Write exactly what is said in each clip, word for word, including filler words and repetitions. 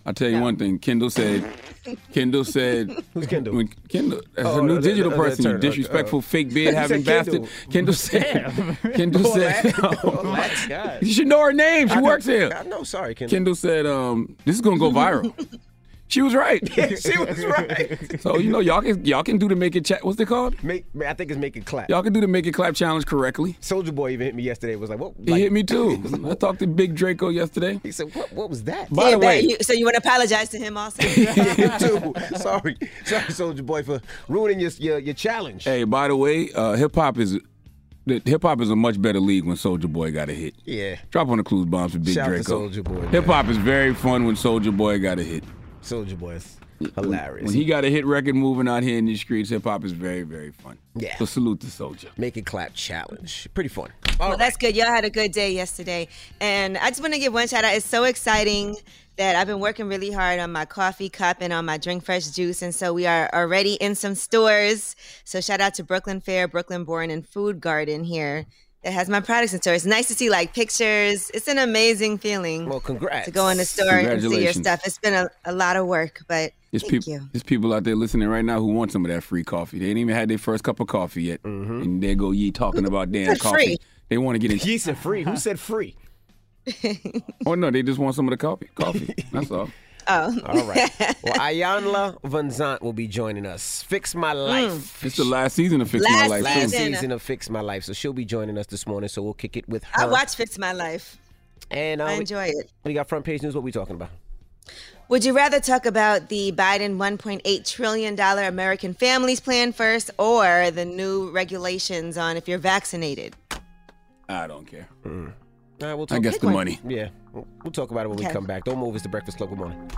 I'll tell you No. one thing. Kendall said, Kendall said. Who's Kendall? When Kendall, as Oh, a new the- digital the- the person, you turn, uh, disrespectful, uh, fake you beard said having bastard. Kendall. Kendall said, Kendall All said, that? Oh, my God. you should know her name. She I works know- here. I know, sorry, Kendall. Kendall said, um, this is going to go viral. She was right. Yeah, she was right. So, you know, y'all can y'all can do the make it chat. What's it called? Make, I think it's Make It Clap. Y'all can do the make it clap challenge correctly. Soldier Boy even hit me yesterday. Was like, what? He Like, hit me too. I talked to Big Draco yesterday. He said, what, what was that? By Yeah, the but way, you- so you want to apologize to him also? Yeah, him too. Sorry. Sorry, Soldier Boy, for ruining your, your, your challenge. hey, by the way, uh, hip hop is the hip hop is a much better league when Soldier Boy got a hit. Yeah. Drop on the clues bombs for Big Shout out to Draco. Soulja Boy, man. Hip hop is very fun when Soldier Boy got a hit. Soldier Boy is hilarious. When he got a hit record moving out here in these streets, hip hop is very, very fun. Yeah. So salute to Soldier. Make It Clap challenge. Pretty fun. Well, that's good. Y'all had a good day yesterday. And I just want to give one shout out. It's so exciting that I've been working really hard on my coffee cup and on my Drink Fresh juice. And so we are already in some stores. So shout out to Brooklyn Fair, Brooklyn Born, and Food Garden here that has my products in store. It's nice to see like pictures. It's an amazing feeling. Well, congrats. To go in the store and see your Congratulations. stuff. It's been a, a lot of work, but There's thank people, you. there's people out there listening right now who want some of that free coffee. They ain't even had their first cup of coffee yet. Mm-hmm. And there go Yee talking about damn It's coffee. free. They want to get in. He said free. Who said free? Oh, no, they just want some of the coffee. Coffee. That's all. Oh. All right. Well, Ayanla Van Zant will be joining us. Fix My Life. It's the last season of Fix Last My Life. Last too. season. season of Fix My Life. So she'll be joining us this morning. So we'll kick it with her. I watch Fix My Life. And uh, I we- enjoy it. we got front page news. What we talking about? Would you rather talk about the Biden one point eight trillion dollars American Families Plan first or the new regulations on if you're vaccinated? I don't care. Mm. All right, we'll I talk guess Pick the one. money. Yeah, we'll we'll talk about it when we Okay. come back. Don't move. It's the Breakfast Club. Good morning.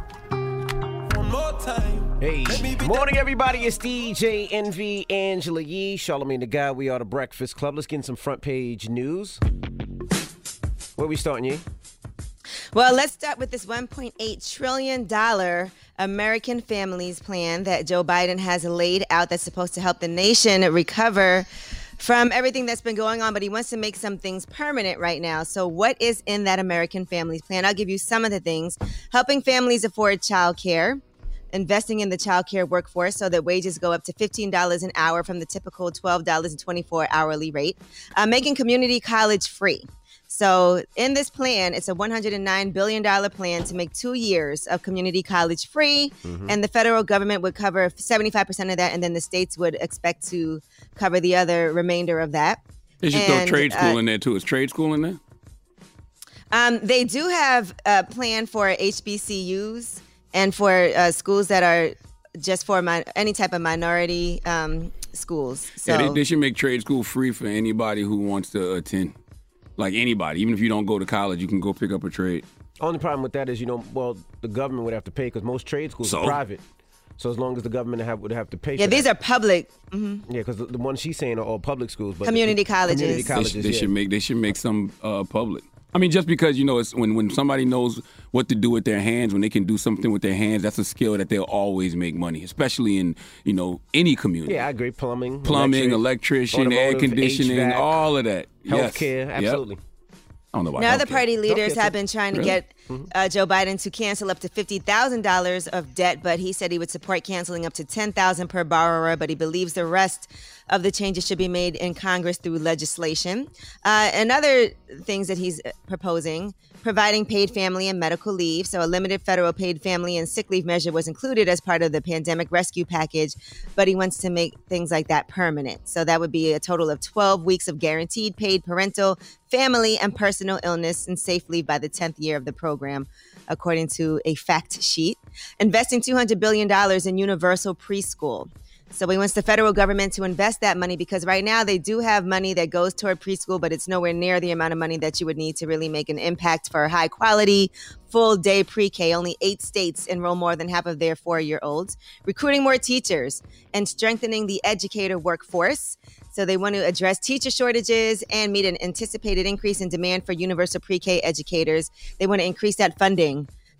Hey, morning, everybody. It's D J Envy, Angela Yee, Charlamagne the Guy. We are the Breakfast Club. Let's get in some front page news. Where we starting, Yee? Well, let's start with this one point eight trillion dollars American Families Plan that Joe Biden has laid out that's supposed to help the nation recover from everything that's been going on, but he wants to make some things permanent right now. So what is in that American Families Plan? I'll give you some of the things. Helping families afford childcare, investing in the childcare workforce so that wages go up to fifteen dollars an hour from the typical twelve dollars and twenty-four cents hourly rate, uh, making community college free. So in this plan, it's a one hundred nine billion dollars plan to make two years of community college free. Mm-hmm. And the federal government would cover seventy-five percent of that. And then the states would expect to cover the other remainder of that. They should throw And, trade school uh, in there, too. Is trade school in there? Um, they do have a plan for H B C Us and for uh, schools that are just for my, any type of minority um, schools. So Yeah, they, they should make trade school free for anybody who wants to attend. Like anybody. Even if you don't go to college, you can go pick up a trade. Only problem with that is, you know, well, the government would have to pay because most trade schools So? are private. So as long as the government have, would have to pay yeah, for these that. are public. mhm. Yeah, because the, the ones she's saying are all public schools. But Community colleges. Community They, colleges, should, they yeah. should make they should make some uh, public. I mean, just because, you know, it's when, when somebody knows what to do with their hands, when they can do something with their hands, that's a skill that they'll always make money, especially in, you know, any community. Yeah, I agree. Plumbing. Plumbing, electric, electrician, air automotive, conditioning, H V A C, all of that. Yes. Healthcare, Yep. absolutely. I don't know about Now, the healthcare. party leaders Healthcare, have too. been trying to Really? get uh, Joe Biden to cancel up to fifty thousand dollars of debt, but he said he would support canceling up to ten thousand dollars per borrower, but he believes the rest of the changes should be made in Congress through legislation. Uh, and other things that he's proposing, providing paid family and medical leave. So a limited federal paid family and sick leave measure was included as part of the pandemic rescue package, but he wants to make things like that permanent. So that would be a total of twelve weeks of guaranteed paid parental, family, and personal illness and safe leave by the tenth year of the program, according to a fact sheet. Investing two hundred billion dollars in universal preschool. So he wants the federal government to invest that money because right now they do have money that goes toward preschool, but it's nowhere near the amount of money that you would need to really make an impact for high quality, full day pre-K. Only eight states enroll more than half of their four-year-olds. Recruiting more teachers and strengthening the educator workforce. So they want to address teacher shortages and meet an anticipated increase in demand for universal pre-K educators. They want to increase that funding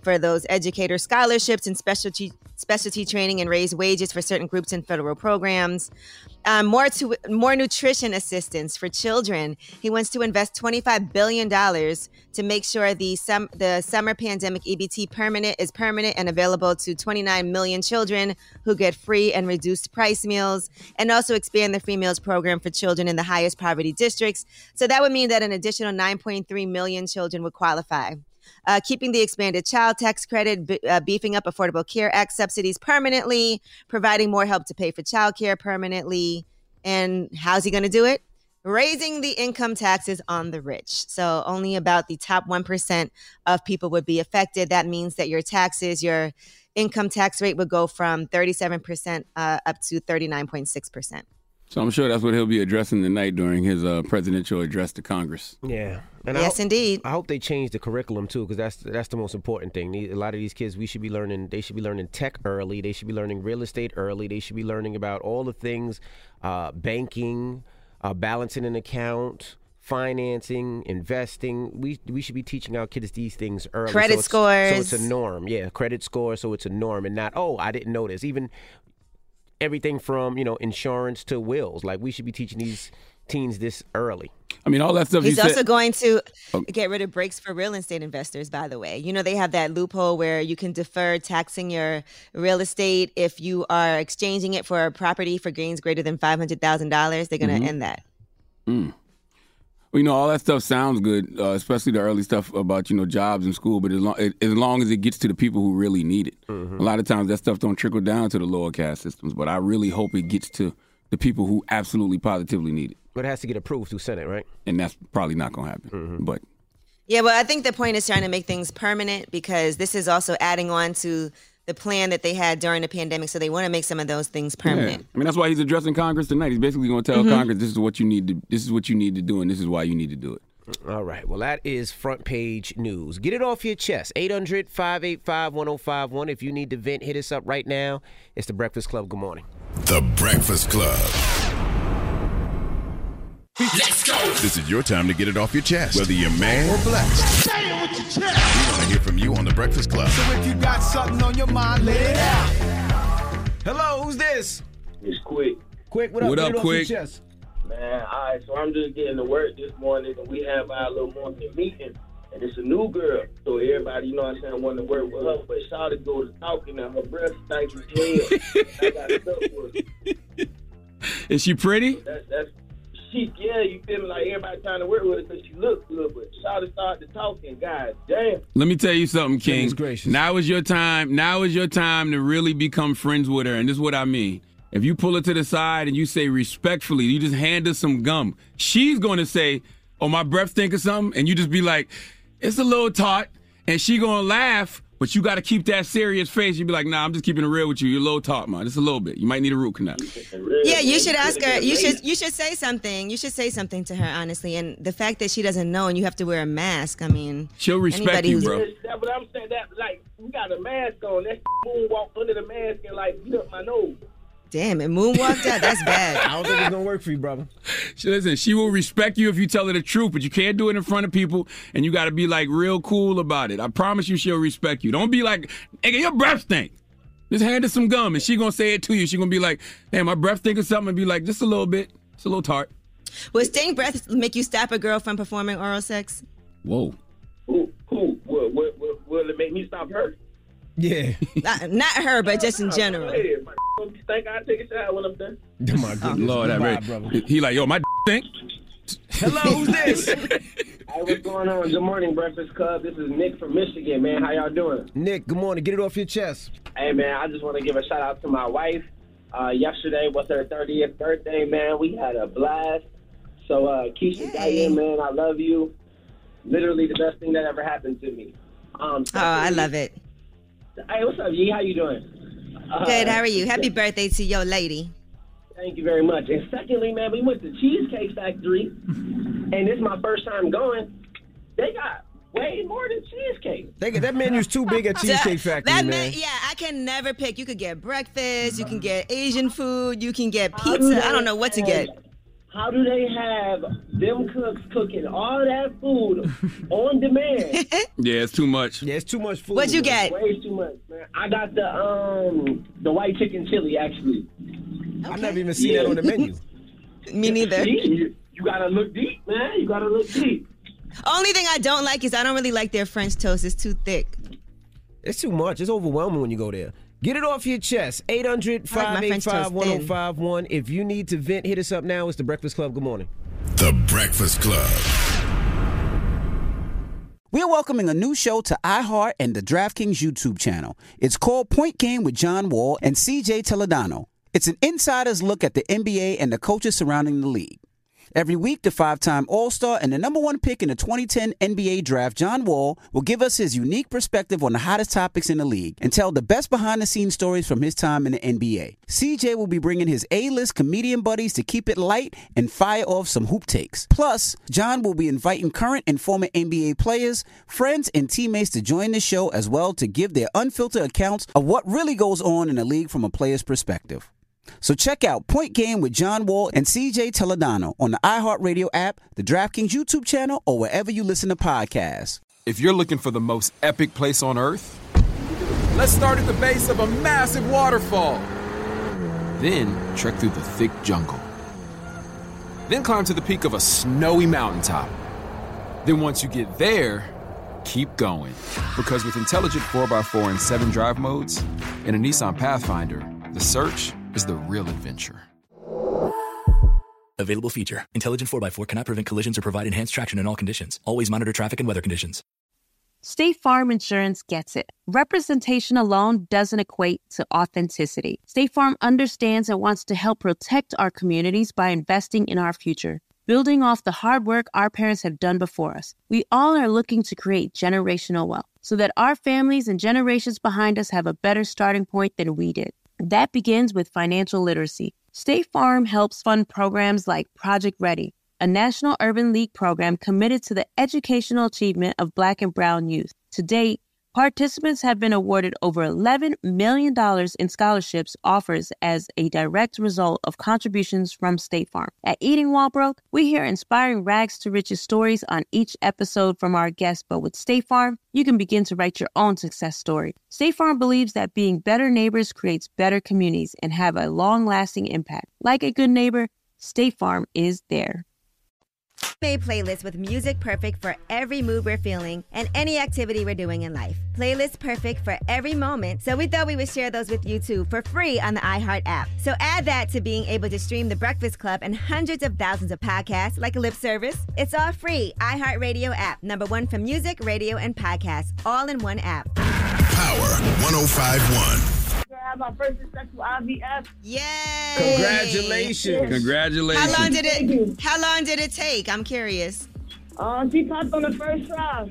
for those educator scholarships and specialty specialty training and raise wages for certain groups in federal programs. Um, more to more nutrition assistance for children. He wants to invest twenty-five billion dollars to make sure the sum, the summer pandemic E B T permanent is permanent and available to twenty-nine million children who get free and reduced price meals, and also expand the free meals program for children in the highest poverty districts. So that would mean that an additional nine point three million children would qualify. Uh, keeping the expanded child tax credit, b- uh, beefing up Affordable Care Act subsidies permanently, providing more help to pay for child care permanently. And how's he going to do it? Raising the income taxes on the rich. So only about the top one percent of people would be affected. That means that your taxes, your income tax rate would go from thirty-seven percent uh, up to thirty-nine point six percent. So I'm sure that's what he'll be addressing tonight during his uh, presidential address to Congress. Yeah. And yes, I, indeed. I hope they change the curriculum, too, because that's that's the most important thing. A lot of these kids, we should be learning, they should be learning tech early. They should be learning real estate early. They should be learning about all the things, uh, banking, uh, balancing an account, financing, investing. We we should be teaching our kids these things early. Credit so scores. So it's a norm. Yeah, credit score, so it's a norm and not, oh, I didn't know this. Even everything from, you know, insurance to wills. Like, we should be teaching these teens this early. I mean, all that stuff. He's he also said- going to Oh. get rid of breaks for real estate investors, by the way. You know, they have that loophole where you can defer taxing your real estate if you are exchanging it for a property for gains greater than five hundred thousand dollars. They're going to Mhm. end that. Mm. Well, you know, all that stuff sounds good, uh, especially the early stuff about, you know, jobs in school. But as long, as long as it gets to the people who really need it. Mm-hmm. A lot of times that stuff don't trickle down to the lower caste systems. But I really hope it gets to the people who absolutely positively need it. But it has to get approved through Senate, right? And that's probably not going to happen. Mm-hmm. But Yeah, well, I think the point is trying to make things permanent because this is also adding on to the plan that they had during the pandemic. So they want to make some of those things permanent. Yeah. I mean, that's why he's addressing Congress tonight. He's basically going to tell Mhm. Congress this is what you need to this is what you need to do, and this is why you need to do it. All right. Well, that is front page news. Get it off your chest. eight hundred, five eight five, one oh five one. If you need to vent, hit us up right now. It's The Breakfast Club. Good morning. The Breakfast Club. Let's go. This is your time to get it off your chest, whether you're mad or blessed. Say it with your chest. We want to hear from you on The Breakfast Club. So if you got something on your mind, let it out. Hello, who's this? It's Quick. Quick, what up? What Get up, it off Quick? your chest. Man, all right, so I'm just getting to work this morning, and we have our little morning meeting, and it's a new girl. So everybody, you know what I'm saying, want to work with her, but Shawty goes to talking, and her breath stinks as hell. I got stuck with her. Is she pretty? That's, that's, she, yeah, you feel me, like everybody trying to work with her because she looks good, but Shawty started to talking, god damn. Let me tell you something, King. Goodness gracious. Now is your time. Now is your time to really become friends with her. And this is what I mean. If you pull her to the side and you say respectfully, you just hand her some gum, she's going to say, oh, my breath stink or something. And you just be like, it's a little tart. And she going to laugh, but you got to keep that serious face. You be like, nah, I'm just keeping it real with you. You're a little tart, man. Just a little bit. You might need a root canal. Yeah, you should ask her. You should you should say something. You should say something to her, honestly. And the fact that she doesn't know and you have to wear a mask, I mean. She'll respect anybody you, who's- bro. That's what I'm saying, that, like, we got a mask on, that moonwalk under the mask and, like, beat up my nose. Damn, it moonwalked out? That's bad. I don't think it's going to work for you, brother. She, listen, she will respect you if you tell her the truth, but you can't do it in front of people, and you got to be, like, real cool about it. I promise you she'll respect you. Don't be like, nigga, your breath stink. Just hand her some gum, and she going to say it to you. She going to be like, hey, my breath stink or something, and be like, just a little bit. It's a little tart. Would stink breath make you stop a girl from performing oral sex? Whoa. Who, who, will, will, will, will it make me stop her? Yeah. Not, not her, but just in general. Hey, my think I take a shower when I'm done. Oh, my goodness. Lord, that Goodbye, right. brother. He like, yo, my stink. Hello, who's this? Hey, what's going on? Good morning, Breakfast Club. This is Nick from Michigan, man. How y'all doing? Nick, good morning. Get it off your chest. Hey, man, I just want to give a shout out to my wife. Uh, yesterday was her thirtieth birthday, man. We had a blast. So, uh, Keisha Diane, man, I love you. Literally the best thing that ever happened to me. Um, Oh, I love it. Hey, what's up, Yee? How you doing? Uh, Good, how are you? Happy birthday to your lady. Thank you very much. And secondly, man, we went to Cheesecake Factory, and this is my first time going. They got way more than cheesecake. They, that menu's too big at Cheesecake Factory, That man. man, yeah, I can never pick. You could get breakfast, you can get Asian food, you can get pizza. I don't know what to get. How do they have them cooks cooking all that food on demand? Yeah, it's too much. Yeah, it's too much food. What'd you get? Way too much, man. I got the um the white chicken chili, actually. Okay. I've never even seen yeah. that on the menu. Me neither. You, you gotta look deep, man. You gotta look deep. Only thing I don't like is I don't really like their French toast. It's too thick. It's too much. It's overwhelming when you go there. Get it off your chest. eight hundred, five eight five, one oh five one. If you need to vent, hit us up now. It's The Breakfast Club. Good morning. The Breakfast Club. We're welcoming a new show to iHeart and the DraftKings YouTube channel. It's called Point Game with John Wall and C J Toledano. It's an insider's look at the N B A and the coaches surrounding the league. Every week, the five-time All-Star and the number one pick in the twenty ten N B A draft, John Wall, will give us his unique perspective on the hottest topics in the league and tell the best behind-the-scenes stories from his time in the N B A. C J will be bringing his A-list comedian buddies to keep it light and fire off some hoop takes. Plus, John will be inviting current and former N B A players, friends, and teammates to join the show as well to give their unfiltered accounts of what really goes on in the league from a player's perspective. So check out Point Game with John Wall and C J Toledano on the iHeartRadio app, the DraftKings YouTube channel, or wherever you listen to podcasts. If you're looking for the most epic place on earth, let's start at the base of a massive waterfall. Then trek through the thick jungle. Then climb to the peak of a snowy mountaintop. Then once you get there, keep going. Because with intelligent four by four and seven drive modes and a Nissan Pathfinder, the search is the real adventure. Available feature. Intelligent four by four cannot prevent collisions or provide enhanced traction in all conditions. Always monitor traffic and weather conditions. State Farm Insurance gets it. Representation alone doesn't equate to authenticity. State Farm understands and wants to help protect our communities by investing in our future, building off the hard work our parents have done before us. We all are looking to create generational wealth so that our families and generations behind us have a better starting point than we did. That begins with financial literacy. State Farm helps fund programs like Project Ready, a National Urban League program committed to the educational achievement of Black and Brown youth. To date, participants have been awarded over eleven million dollars in scholarships offers as a direct result of contributions from State Farm. At Eating While Broke, we hear inspiring rags to riches stories on each episode from our guests, but with State Farm, you can begin to write your own success story. State Farm believes that being better neighbors creates better communities and have a long-lasting impact. Like a good neighbor, State Farm is there. Made playlist with music perfect for every mood we're feeling and any activity we're doing in life. Playlist perfect for every moment, so we thought we would share those with you too for free on the iHeart app. So add that to being able to stream The Breakfast Club and hundreds of thousands of podcasts like Lip Service. It's all free. iHeartRadio app, number one for music, radio, and podcasts, all in one app. Power one oh five one. I had my first successful I V F. Yay! Congratulations! Congratulations! How long did it? How long did it take? I'm curious. Um, she popped on the first try.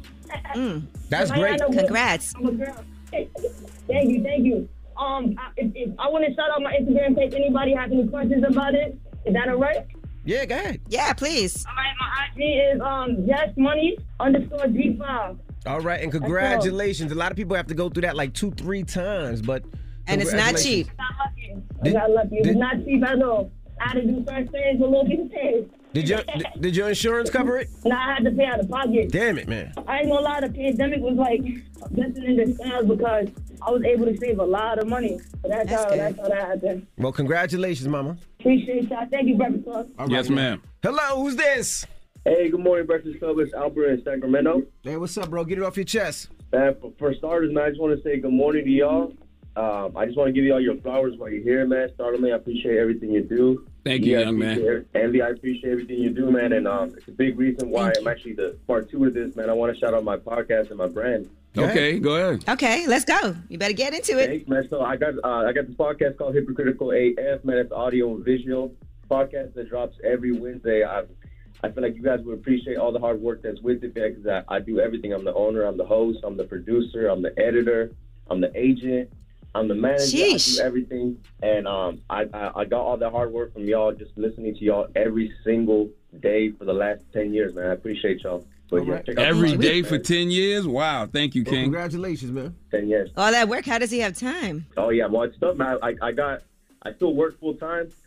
Mm. That's great. Congrats. I'm a girl. Thank you, thank you. Um, I, if, if, I want to shout out my Instagram page. Anybody have any questions about it? Is that all right? Yeah, go ahead. Yeah, please. All right, my I G is um Yes Money underscore G five. All right, and congratulations. A lot of people have to go through that like two, three times, but and it's not cheap. I got lucky. I got lucky. It's not cheap at all. I had to do certain things with a little bit of things. Did your did, did your insurance cover it? No, I had to pay out of pocket. Damn it, man. I ain't gonna lie, the pandemic was like a blessing in disguise because I was able to save a lot of money. So that's, that's how good. That's how that happened. Well, congratulations, Mama. Appreciate y'all. Thank you, Breakfast Club. Right, yes, ma'am. Hello, who's this? Hey, good morning, Breakfast Club. It's Albert in Sacramento. Hey, what's up, bro? Get it off your chest. Man, for, for starters, man, I just want to say good morning to y'all. Um, I just want to give y'all your flowers while you're here, man. Startling, I appreciate everything you do. Thank you, young man. Envy, I appreciate everything you do, man. And um, it's a big reason why I'm actually the part two of this, man. I want to shout out my podcast and my brand. Okay, go ahead. Okay, let's go. You better get into it. Thanks, man. So I got uh, I got this podcast called Hypocritical A F, man. It's audio and visual podcast that drops every Wednesday. I I feel like you guys would appreciate all the hard work that's with it because I, I do everything. I'm the owner, I'm the host, I'm the producer, I'm the editor, I'm the agent, I'm the manager. Sheesh. I do everything. And um, I, I, I got all that hard work from y'all, just listening to y'all every single day for the last ten years, man. I appreciate y'all. But, right. yeah, every day for ten years? Wow. Thank you, King. Well, congratulations, man. ten years. All that work, how does he have time? Oh, yeah. Well, it's stuff, man. I, I got, I still work full time.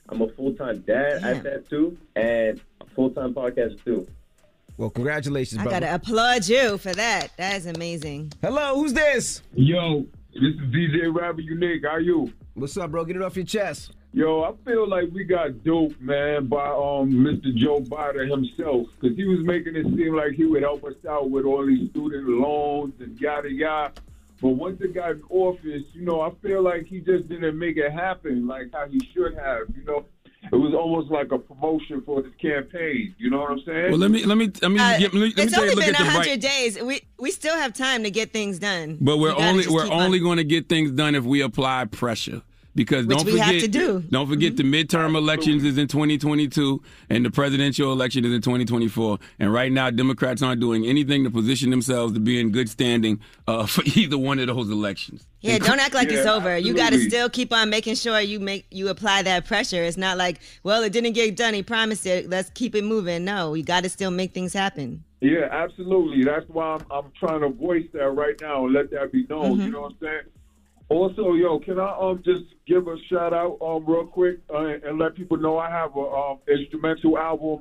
I'm a full-time dad Damn. at that, too, and a full-time podcaster, too. Well, congratulations, I brother. gotta applaud you for that. That is amazing. Hello, who's this? Yo, this is D J Rabbit Unique. How you? What's up, bro? Get it off your chest. Yo, I feel like we got duped, man, by um Mister Joe Biden himself, because he was making it seem like he would help us out with all these student loans and yada yada. But once it got in office, you know, I feel like he just didn't make it happen like how he should have. You know, it was almost like a promotion for his campaign. You know what I'm saying? Well, let me let me let me, Uh, get, let me, let me it's tell you. only Look been at the one hundred right. days. We we still have time to get things done. But we're You gotta only just we're keep on- only going to get things done if we apply pressure. Because Which don't we forget, have to do. don't forget the midterm elections is in twenty twenty-two and the presidential election is in twenty twenty-four. And right now, Democrats aren't doing anything to position themselves to be in good standing uh, for either one of those elections. Yeah, don't act like Yeah, it's over. You got to absolutely. still keep on making sure you make you apply that pressure. It's not like, well, it didn't get done. He promised it. Let's keep it moving. No, you got to still make things happen. Yeah, absolutely. That's why I'm, I'm trying to voice that right now and let that be known. Mm-hmm. You know what I'm saying? Also, yo, can I um just give a shout out um real quick uh, and let people know I have a um instrumental album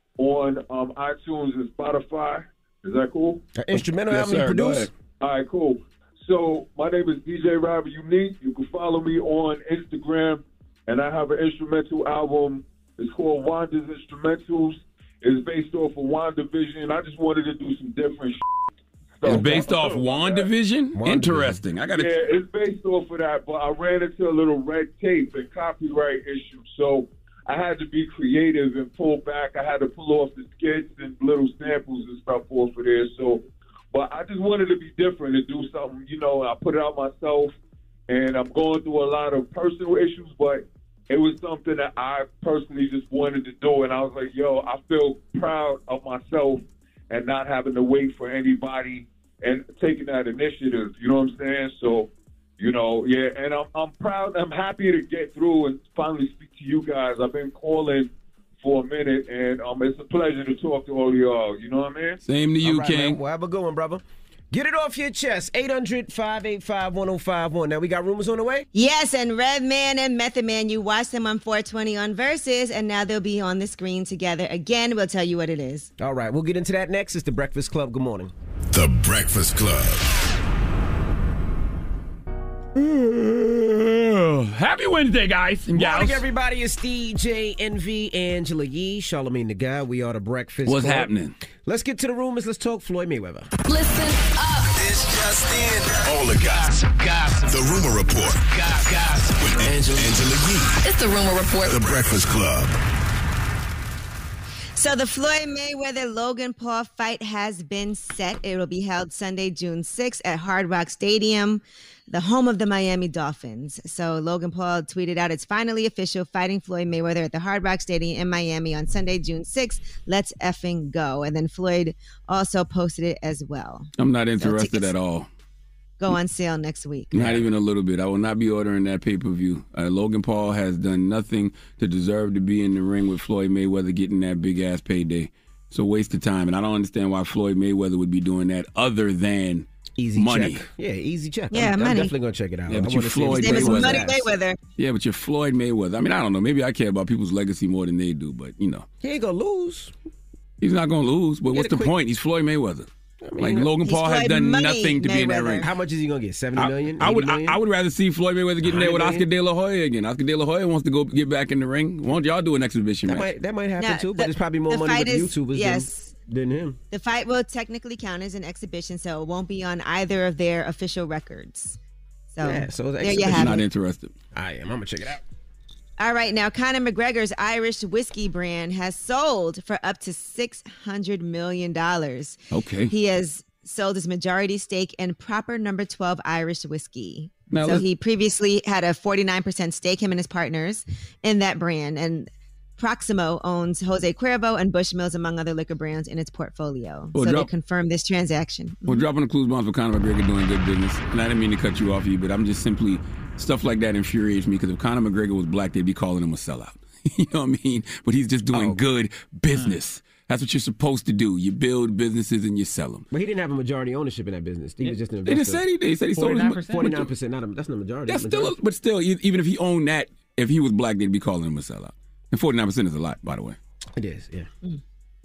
on um iTunes and Spotify. Is that cool? An instrumental Yes, album you sir. Go produced? ahead. All right, cool. So my name is D J Rabbit Unique. You can follow me on Instagram, and I have an instrumental album. It's called Wanda's Instrumentals. It's based off of WandaVision. I just wanted to do some different shit. It's based off WandaVision? WandaVision. Interesting. I got Yeah, to. it's based off of that, but I ran into a little red tape and copyright issue, so I had to be creative and pull back. I had to pull off the skits and little samples and stuff off of there. So, but I just wanted to be different and do something. You know, I put it out myself, and I'm going through a lot of personal issues, but it was something that I personally just wanted to do, and I was like, yo, I feel proud of myself and not having to wait for anybody and taking that initiative. You know what I'm saying? So, you know, yeah, and I'm, I'm proud. I'm happy to get through and finally speak to you guys. I've been calling for a minute, and um, it's a pleasure to talk to all of y'all. You know what I mean? Same to you, All right, King. man. Well, have a good one, brother. Get it off your chest. eight hundred, five eight five, one oh five one. Now, we got rumors on the way? Yes, and Redman and Method Man, you watched them on four twenty on Versus, and now they'll be on the screen together again. We'll tell you what it is. All right, we'll get into that next. It's The Breakfast Club. Good morning. The Breakfast Club. Happy Wednesday, guys and gals. Morning, everybody. It's D J Envy, Angela Yee, Charlamagne the Guy. We are The Breakfast What's Club. happening? Let's get to the rumors. Let's talk Floyd Mayweather. Listen up. It's just in. All the gossip. Gossip. The Rumor Report. Gossip. With Angela, Angela Yee. It's the Rumor Report. The Breakfast Club. So the Floyd Mayweather-Logan Paul fight has been set. It will be held Sunday, June sixth at Hard Rock Stadium, the home of the Miami Dolphins. So Logan Paul tweeted out, it's finally official, fighting Floyd Mayweather at the Hard Rock Stadium in Miami on Sunday, June sixth. Let's effing go. And then Floyd also posted it as well. I'm not So interested tickets at all. go on sale next week. Not even a little bit. I will not be ordering that pay-per-view. Uh, Logan Paul has done nothing to deserve to be in the ring with Floyd Mayweather getting that big-ass payday. It's a waste of time, and I don't understand why Floyd Mayweather would be doing that other than Easy money. check. Yeah, easy check. Yeah, I'm, I'm money. definitely going to check it out. Yeah, I but you wanna see Floyd if His it's name is Mayweather. Money Mayweather. Yeah, but you're Floyd Mayweather. I mean, I don't know. Maybe I care about people's legacy more than they do, but, you know. He ain't going to lose. He's not going to lose, but Get what's a the quick- point? He's Floyd Mayweather. I mean, Like, Logan He's Paul has Floyd done Money nothing to be in that Mayweather. ring. How much is he going to get? seventy million? I, I would eighty million? I, I would rather see Floyd Mayweather get in there with one hundred Oscar De La Hoya again. Oscar De La Hoya wants to go get back in the ring. Why don't y'all do an exhibition That match? might, that might happen Now, too, but the- there's probably more the money fight with the is- YouTubers yes. than, than him. The fight will technically count as an exhibition, so it won't be on either of their official records. So, Yeah, so it's there you exhibition. have Not it. interested. I am. I'm going to check it out. All right, now Conor McGregor's Irish whiskey brand has sold for up to six hundred million dollars. Okay. He has sold his majority stake in Proper Number twelve Irish whiskey. Now so let's- he previously had a forty-nine percent stake, him and his partners, in that brand. And Proximo owns Jose Cuervo and Bushmills, among other liquor brands, in its portfolio. Well, so drop- they confirmed this transaction. Well, dropping the clues bombs for Conor McGregor doing good business. And I didn't mean to cut you off, you, but I'm just simply, stuff like that infuriates me because if Conor McGregor was black, they'd be calling him a sellout. You know what I mean? But he's just doing Oh. good business. That's what you're supposed to do. You build businesses and you sell them. But he didn't have a majority ownership in that business. He was just an They investor. just said he did. He said he sold his forty-nine percent. Not a, that's not a majority. That's Majority. still, but still, e- even if he owned that if he was black, they'd be calling him a sellout. And forty-nine percent is a lot, by the way. It is, yeah. Mm.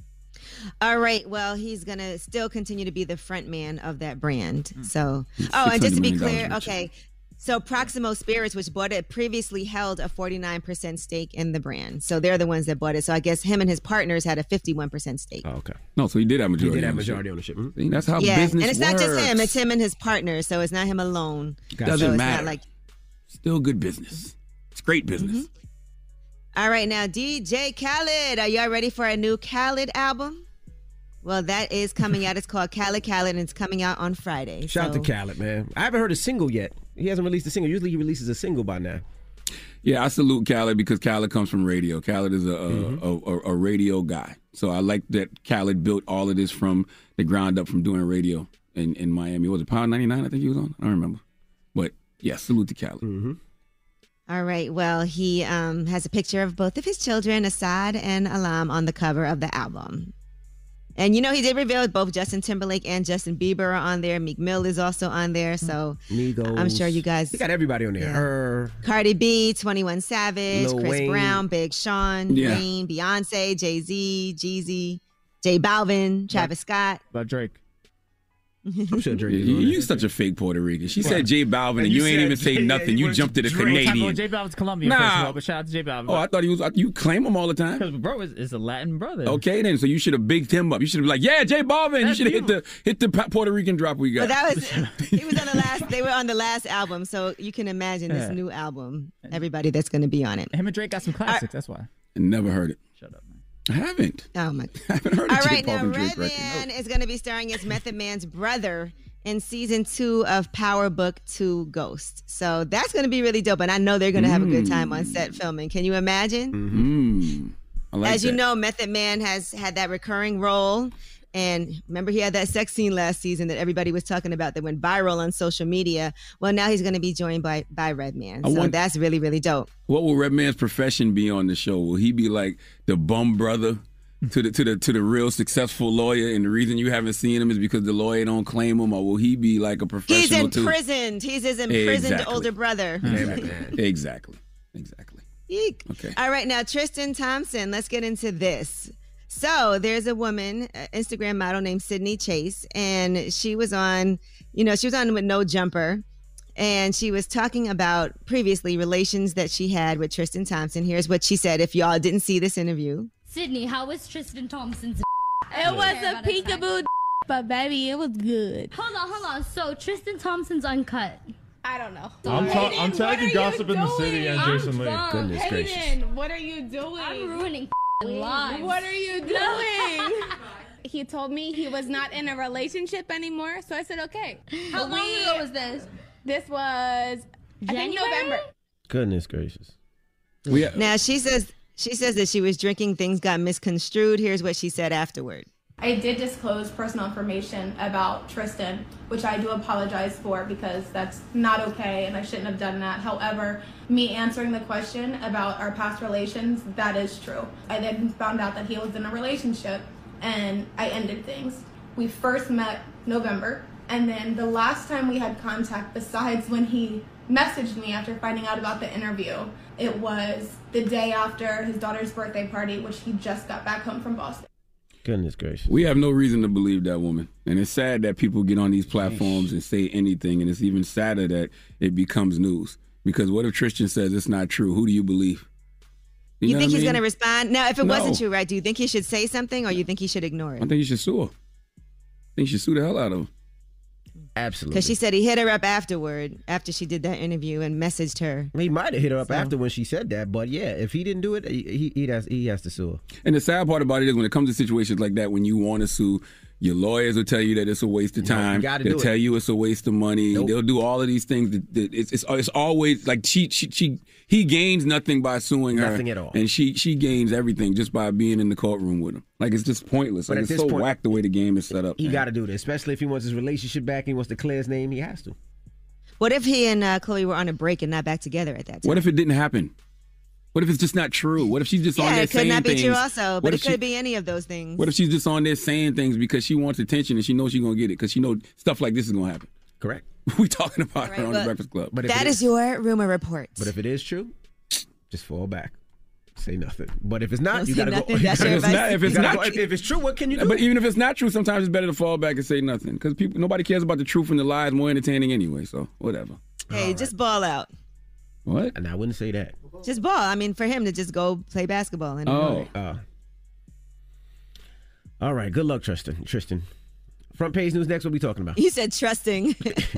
All right. Well, he's going to still continue to be the front man of that brand. So, oh, and just to be clear, okay. So Proximo Spirits, which bought it, previously held a forty-nine percent stake in the brand. So they're the ones that bought it. So I guess him and his partners had a fifty-one percent stake. Oh, okay. No, so he did have majority He did have ownership. majority ownership. Mm-hmm. See, that's how yeah, business and it's works. not just him. It's him and his partners. So it's not him alone. Doesn't so it's matter. Not like... Still good business. It's great business. Mm-hmm. All right, now D J Khaled, are y'all ready for a new Khaled album? Well, that is coming out. It's called Khaled Khaled, and it's coming out on Friday. Shout so. out to Khaled, man. I haven't heard a single yet. He hasn't released a single. Usually he releases a single by now. Yeah, I salute Khaled because Khaled comes from radio. Khaled is a a, mm-hmm. a, a, a radio guy. So I like that Khaled built all of this from the ground up from doing radio in, in Miami. Was it Power ninety-nine I think he was on? I don't remember. But, yeah, salute to Khaled. Mm-hmm. All right. Well, he um, has a picture of both of his children, Assad and Alam, on the cover of the album. And, you know, he did reveal both Justin Timberlake and Justin Bieber are on there. Meek Mill is also on there. So Migos. I'm sure you guys. He got everybody on there. Yeah. Her. Cardi B, twenty-one Savage, Lil Chris Wayne. Brown, Big Sean, Yeah. Wayne, Beyonce, Jay-Z, Jeezy, J Balvin, Travis Scott. About Drake. I'm sure Drake. You, you such a fake Puerto Rican. She What? said J Balvin, and, And you, you ain't said even say J- nothing. you You went jumped to the Drake. Canadian. Well, J Balvin's Colombian, Nah. first of all, but shout out to J Balvin. Oh, I thought he was. You claim him all the time. Because bro is, is a Latin brother. Okay, then. So you should have bigged him up. You should have been like, yeah, J Balvin. You That's should have hit the hit the Pa- Puerto Rican drop we got. But that was he was on the last. They were on the last album, so you can imagine this Yeah. new album. Everybody that's going to be on it. Him and Drake got some classics. That's why. I never heard it. Shut up, man. I haven't. Oh my! I haven't heard All a J right, now Balvin Drake record. Redman is going to be starring as Method Man's brother in season two of Power Book Two Ghost. So that's going to be really dope, and I know they're going to have a good time on set filming. Can you imagine? Mm-hmm. I like As that. you know, Method Man has had that recurring role. And remember, he had that sex scene last season that everybody was talking about that went viral on social media. Well, now he's going to be joined by by Redman. I So want- that's really, really dope. What will Redman's profession be on the show? Will he be like the bum brother to the to the to the real successful lawyer, and the reason you haven't seen him is because the lawyer don't claim him, or will he be like a professional He's too? imprisoned. He's his imprisoned Exactly. older brother. Exactly. Exactly. Eek. Okay. All right, now Tristan Thompson, let's get into this. So there's a woman, uh, Instagram model named Sydney Chase, and she was on, you know, she was on with No Jumper, and she was talking about previously relations that she had with Tristan Thompson. Here's what she said, if y'all didn't see this interview. Sydney, how was Tristan Thompson's? It was a peekaboo, but baby, it was good. Hold on, hold on. So Tristan Thompson's uncut. I don't know. I'm, ta- I'm what tagging are you gossip in the city and I'm Jason Lee. drunk. Goodness Hayden, gracious. what are you doing? I'm ruining lives. What are you doing? He told me he was not in a relationship anymore, so I said okay. How long ago was this? This was I think January? November. Goodness gracious. We, Now she says she says that she was drinking, things got misconstrued. Here's what she said afterward. I did disclose personal information about Tristan, which I do apologize for because that's not okay and I shouldn't have done that. However, me answering the question about our past relations, that is true. I then found out that he was in a relationship and I ended things. We first met November, and then the last time we had contact, besides when he messaged me after finding out about the interview, it was the day after his daughter's birthday party, which he just got back home from Boston. Goodness gracious. We have no reason to believe that woman. And it's sad that people get on these platforms and say anything, and it's even sadder that it becomes news. Because what if Tristan says it's not true? Who do you believe? You, know think what I he's mean? going to respond? Now, if it No. wasn't true, right, do you think he should say something or you think he should ignore I it? think you should sue her. I think you should sue the hell out of her. Absolutely. Because she said he hit her up afterward, after she did that interview and messaged her. He might have hit her up So- after when she said that, but yeah, if he didn't do it, he he has he has to sue her. And the sad part about it is when it comes to situations like that, when you want to sue, your lawyers will tell you that it's a waste of No, you time. gotta They'll do it. tell you it's a waste of money. Nope. They'll do all of these things. That, that it's, it's it's always like she, she she he gains nothing by suing her. Nothing at all. And she she gains everything just by being in the courtroom with him. Like it's just pointless. But Like at it's this so point- whack the way the game is set up. He man. got to do this, especially if he wants his relationship back. He wants to clear his name. He has to. What if he and uh, Chloe were on a break and not back together at that time? What if it didn't happen? What if it's just not true? What if she's just on yeah, there it could saying not be things? true also, What but if it could she- be any of those things. What if she's just on there saying things because she wants attention and she knows she's gonna get it because she knows stuff like this is gonna happen? Correct. We talking about her on the but Breakfast Club. But if That it is your rumor report. But if it is true, just Just fall back. Say nothing. But if it's not, Don't you say gotta nothing. go. That's your If it's advice? not, if it's You gotta not go. If it's true, what can you do? But even if it's not true, sometimes it's better to fall back and say nothing because people, nobody cares about the truth and the lie is more entertaining anyway. So whatever. Hey, just ball out. What? And I wouldn't say that. Just ball. I mean, for him to just go play basketball. And Oh. Uh, all right. Good luck, Tristan. Tristan. Front page news next. What we talking about? You said trusting.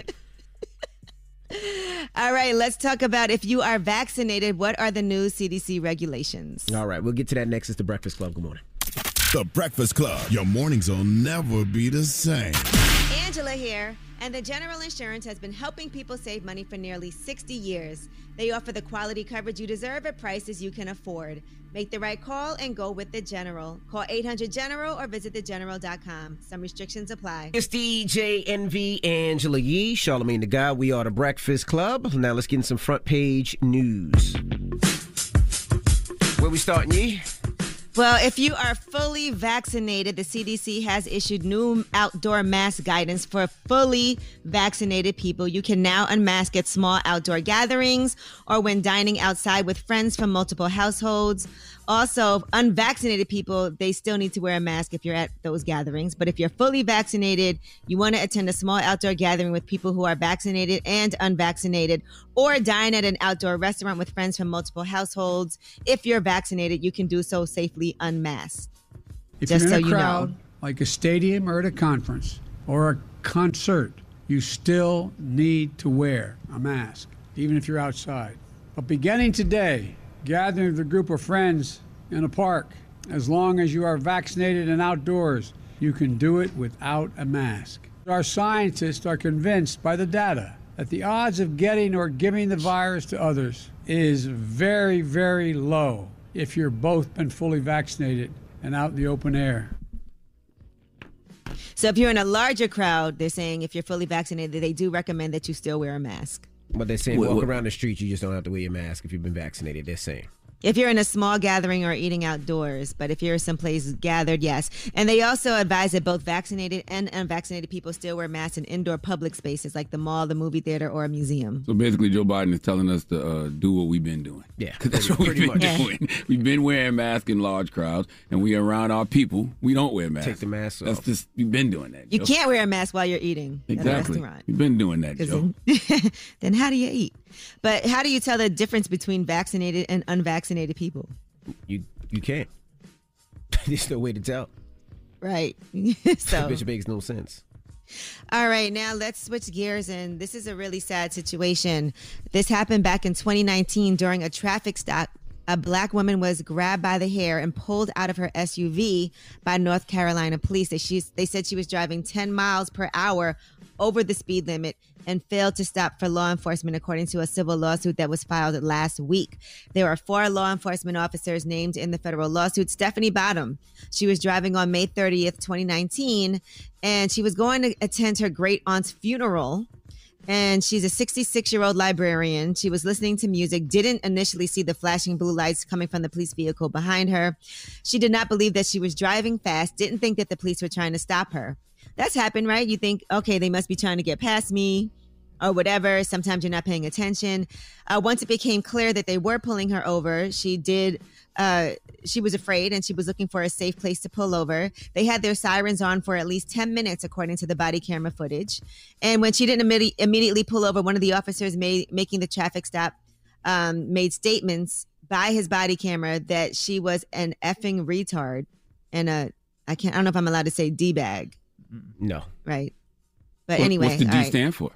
All right, let's talk about if you are vaccinated, what are the new C D C regulations? All right. We'll get to that next. It's The Breakfast Club. Good morning. The Breakfast Club. Your mornings will never be the same. Angela here, and the General Insurance has been helping people save money for nearly sixty years. They offer the quality coverage you deserve at prices you can afford. Make the right call and go with the General. Call eight hundred General or visit the general dot com. Some restrictions apply. It's D J N V, Angela Yee, Charlamagne the Guy. We are The Breakfast Club. Now let's get in some front page news. Where we starting, Yee? Well, if you are fully vaccinated, the C D C has issued new outdoor mask guidance for fully vaccinated people. You can now unmask at small outdoor gatherings or when dining outside with friends from multiple households. Also, unvaccinated people, they still need to wear a mask if you're at those gatherings. But if you're fully vaccinated, you want to attend a small outdoor gathering with people who are vaccinated and unvaccinated, or dine at an outdoor restaurant with friends from multiple households. If you're vaccinated, you can do so safely unmasked. If Just you're so in a you crowd, know. like a stadium or at a conference or a concert, you still need to wear a mask, even if you're outside. But beginning today, gathering with a group of friends in a park, as long as you are vaccinated and outdoors, you can do it without a mask. Our scientists are convinced by the data that the odds of getting or giving the virus to others is very, very low if you're both been fully vaccinated and out in the open air. So if you're in a larger crowd, they're saying if you're fully vaccinated, they do recommend that you still wear a mask. But they're saying What- walk what- around the street, you just don't have to wear your mask if you've been vaccinated. They're saying. If you're in a small gathering or eating outdoors, but if you're someplace gathered, yes. And they also advise that both vaccinated and unvaccinated people still wear masks in indoor public spaces like the mall, the movie theater, or a museum. So basically, Joe Biden is telling us to uh, do what we've been doing. Yeah, because that's what we've pretty been much. Yeah. doing. We've been wearing masks in large crowds, and we are around our people. We don't wear masks. Take the mask That's off. just we've been doing that. You Joe. can't wear a mask while you're eating at a Exactly. restaurant. We've been doing that, 'Cause Joe. Then, then how do you eat? But how do you tell the difference between vaccinated and unvaccinated people? You you can't. There's no way to tell. Right. so, Which makes no sense. all right, now let's switch gears. And this is a really sad situation. This happened back in twenty nineteen during a traffic stop. A black woman was grabbed by the hair and pulled out of her S U V by North Carolina police. They, she, they said she was driving ten miles per hour over the speed limit and failed to stop for law enforcement, according to a civil lawsuit that was filed last week. There are four law enforcement officers named in the federal lawsuit. Stephanie Bottom, she was driving on May thirtieth, twenty nineteen, and she was going to attend her great aunt's funeral. And she's a sixty-six-year-old librarian. She was listening to music, didn't initially see the flashing blue lights coming from the police vehicle behind her. She did not believe that she was driving fast, didn't think that the police were trying to stop her. That's happened, right? You think, okay, they must be trying to get past me or whatever. Sometimes you're not paying attention. Uh, once it became clear that they were pulling her over, she did... Uh, she was afraid and she was looking for a safe place to pull over. They had their sirens on for at least ten minutes, according to the body camera footage. And when she didn't imme- immediately pull over, one of the officers made, making the traffic stop um, made statements by his body camera that she was an effing retard and a, I can't, I don't know if I'm allowed to say D-bag. No. Right. But What- anyway. what's the D all right. stand for?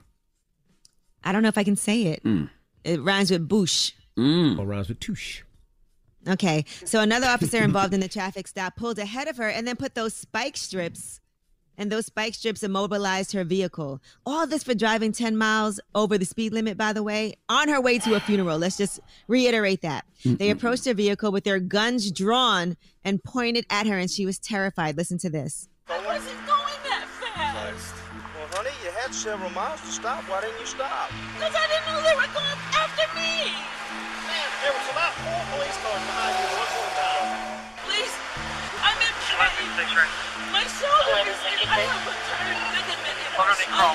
I don't know if I can say it. Mm. It rhymes with boosh. Mm. Or rhymes with touche. Okay, so another officer involved in the traffic stop pulled ahead of her and then put those spike strips, and those spike strips immobilized her vehicle. All this for driving ten miles over the speed limit, by the way, on her way to a funeral. Let's just reiterate that. They approached her vehicle with their guns drawn and pointed at her, and she was terrified. Listen to this. I wasn't going that fast. Well, honey, you had several miles to stop. Why didn't you stop? Because I didn't know they were going after me. Man, there was about four police cars behind you at one point in time. Please, I'm in pain. My shoulder is in. I have a turn ligament in my shoulder.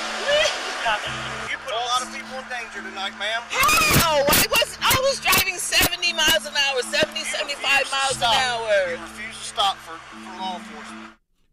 Please. You put a lot of people in danger tonight, ma'am. No, I was I was driving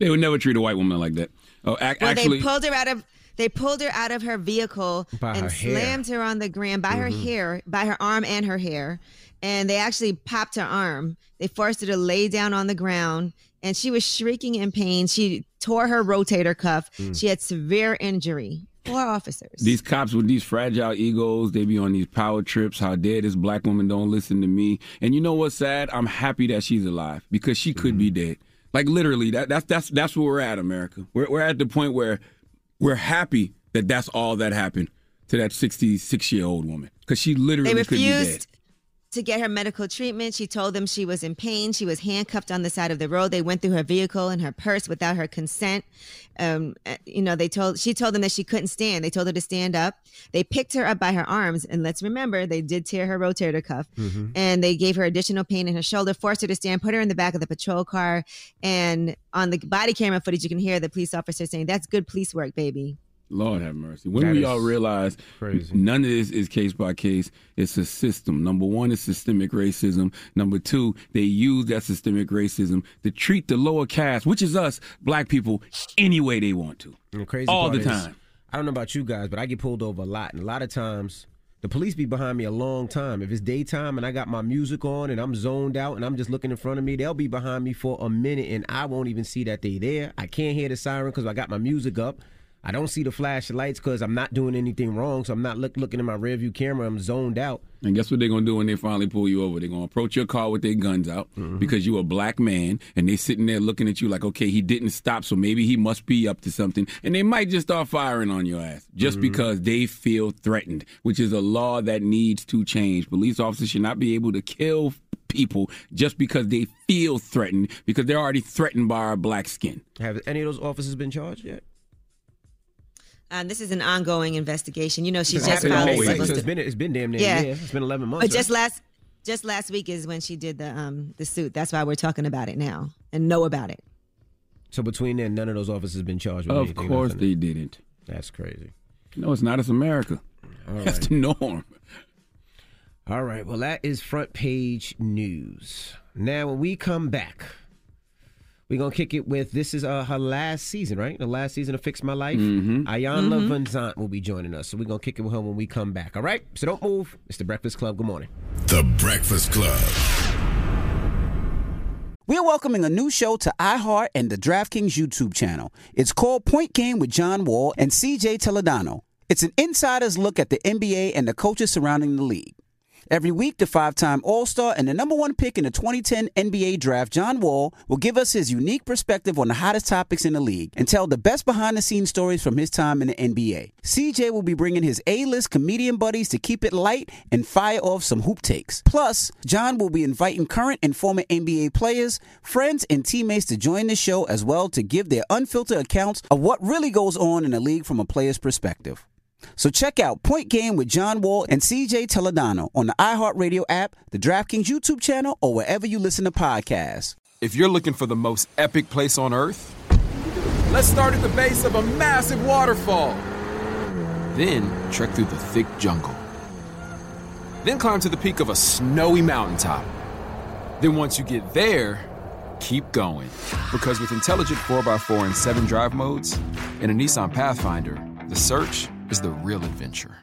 They would never treat a white woman like that. Oh, ac- well, actually, they pulled her out of they pulled her out of her vehicle By and her hair. slammed her on the ground by her Mhm. hair, by her arm and her hair. And they actually popped her arm. They forced her to lay down on the ground, and she was shrieking in pain. She tore her rotator cuff. Mm. She had severe injury. Four officers. these cops with these fragile egos, they be on these power trips. How dare this black woman don't listen to me? And you know what's sad? I'm happy that she's alive because she could be dead. Like literally, that that's that's that's where we're at, America. We're we're at the point where we're happy that that's all that happened to that sixty-six year old woman because she literally They could be dead. refused to get her medical treatment. She told them she was in pain. She was handcuffed on the side of the road. They went through her vehicle and her purse without her consent. Um, uh, you know, they told she told them that she couldn't stand. They told her to stand up. They picked her up by her arms, and let's remember they did tear her rotator cuff, Mhm. and they gave her additional pain in her shoulder, forced her to stand, put her in the back of the patrol car, and on the body camera footage, you can hear the police officer saying, "That's good police work, baby." Lord have mercy. When That we is all realize crazy. none of this is case by case, it's a system. Number one is systemic racism. Number two, they use that systemic racism to treat the lower caste, which is us, black people, any way they want to. And the crazy all part the is, time. I don't know about you guys, but I get pulled over a lot. And a lot of times, the police be behind me a long time. If it's daytime and I got my music on and I'm zoned out and I'm just looking in front of me, they'll be behind me for a minute and I won't even see that they there. I can't hear the siren because I got my music up. I don't see the flashing lights because I'm not doing anything wrong, so I'm not look, looking in my rearview camera. I'm zoned out. And guess what they're going to do when they finally pull you over? They're going to approach your car with their guns out because you're a black man, and they sitting there looking at you like, okay, he didn't stop, so maybe he must be up to something. And they might just start firing on your ass just because they feel threatened, which is a law that needs to change. Police officers should not be able to kill people just because they feel threatened because they're already threatened by our black skin. Have any of those officers been charged yet? Um, this is an ongoing investigation. You know, she It's just happened filed a always. civil So it's suit. been it's been damn near Yeah. a year. It's been eleven months. But just right? last just last week is when she did the um the suit. That's why we're talking about it now and know about it. So between then, none of those officers have been charged with Of anything. course nothing? they didn't. That's crazy. No, it's not. It's America. All That's right. the norm. All right. Well, that is front page news. Now, when we come back, we're going to kick it with, this is uh, her last season, right? The last season of Fix My Life. Mhm. Ayanla Mhm. Van Zant will be joining us. So we're going to kick it with her when we come back. All right? So don't move. It's The Breakfast Club. Good morning. The Breakfast Club. We're welcoming a new show to iHeart and the DraftKings YouTube channel. It's called Point Game with John Wall and C J Toledano. It's an insider's look at the N B A and the coaches surrounding the league. Every week, the five-time All-Star and the number one pick in the twenty ten N B A draft, John Wall, will give us his unique perspective on the hottest topics in the league and tell the best behind-the-scenes stories from his time in the N B A. C J will be bringing his A-list comedian buddies to keep it light and fire off some hoop takes. Plus, John will be inviting current and former N B A players, friends, and teammates to join the show as well to give their unfiltered accounts of what really goes on in the league from a player's perspective. So check out Point Game with John Wall and C J Toledano on the iHeartRadio app, the DraftKings YouTube channel, or wherever you listen to podcasts. If you're looking for the most epic place on earth, let's start at the base of a massive waterfall. Then trek through the thick jungle. Then climb to the peak of a snowy mountaintop. Then once you get there, keep going. Because with intelligent four by four and seven drive modes and a Nissan Pathfinder, the search is the real adventure.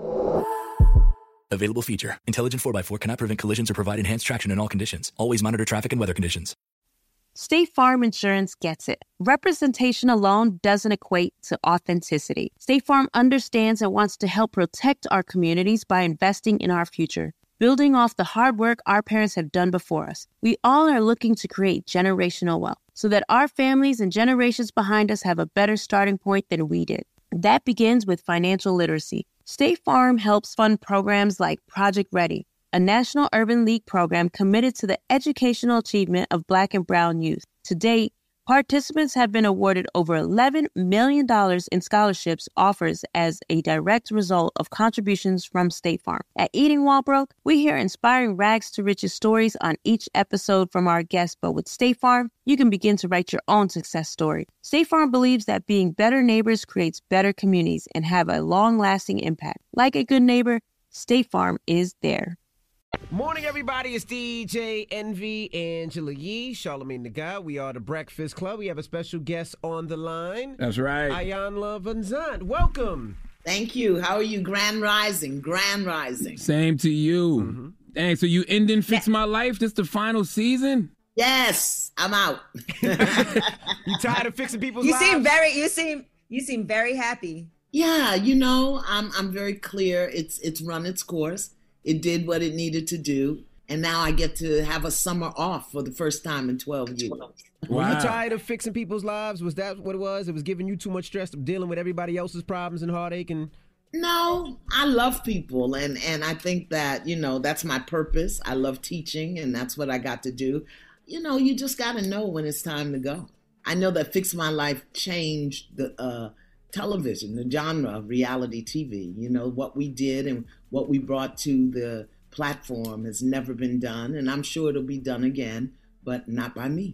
Available feature. Intelligent four by four cannot prevent collisions or provide enhanced traction in all conditions. Always monitor traffic and weather conditions. State Farm Insurance gets it. Representation alone doesn't equate to authenticity. State Farm understands and wants to help protect our communities by investing in our future, building off the hard work our parents have done before us. We all are looking to create generational wealth so that our families and generations behind us have a better starting point than we did. That begins with financial literacy. State Farm helps fund programs like Project Ready, a National Urban League program committed to the educational achievement of Black and Brown youth. To date, participants have been awarded over eleven million dollars in scholarships offers as a direct result of contributions from State Farm. At Eating While Broke, we hear inspiring rags to riches stories on each episode from our guests, but with State Farm, you can begin to write your own success story. State Farm believes that being better neighbors creates better communities and have a long-lasting impact. Like a good neighbor, State Farm is there. Morning, everybody. It's D J Envy, Angela Yee, Charlamagne the God. We are the Breakfast Club. We have a special guest on the line. That's right. Iyanla Vanzant. Welcome. Thank you. How are you? Grand Rising. Grand Rising. Same to you. Mm-hmm. Dang, so you ending Fix My Life? This the final season? Yes, I'm out. You tired of fixing people's you lives? seem very you seem you seem very happy. Yeah, you know, I'm I'm very clear. It's it's run its course. It did what it needed to do, and now I get to have a summer off for the first time in twelve years. Wow. Were you tired of fixing people's lives? Was that what it was? It was giving you too much stress of dealing with everybody else's problems and heartache and. No, I love people, and and I think that, you know, that's my purpose. I love teaching, and that's what I got to do. You know, you just got to know when it's time to go. I know that Fix My Life changed the uh, television, the genre of reality T V. You know, what we did and what we brought to the platform has never been done, and I'm sure it'll be done again, but not by me.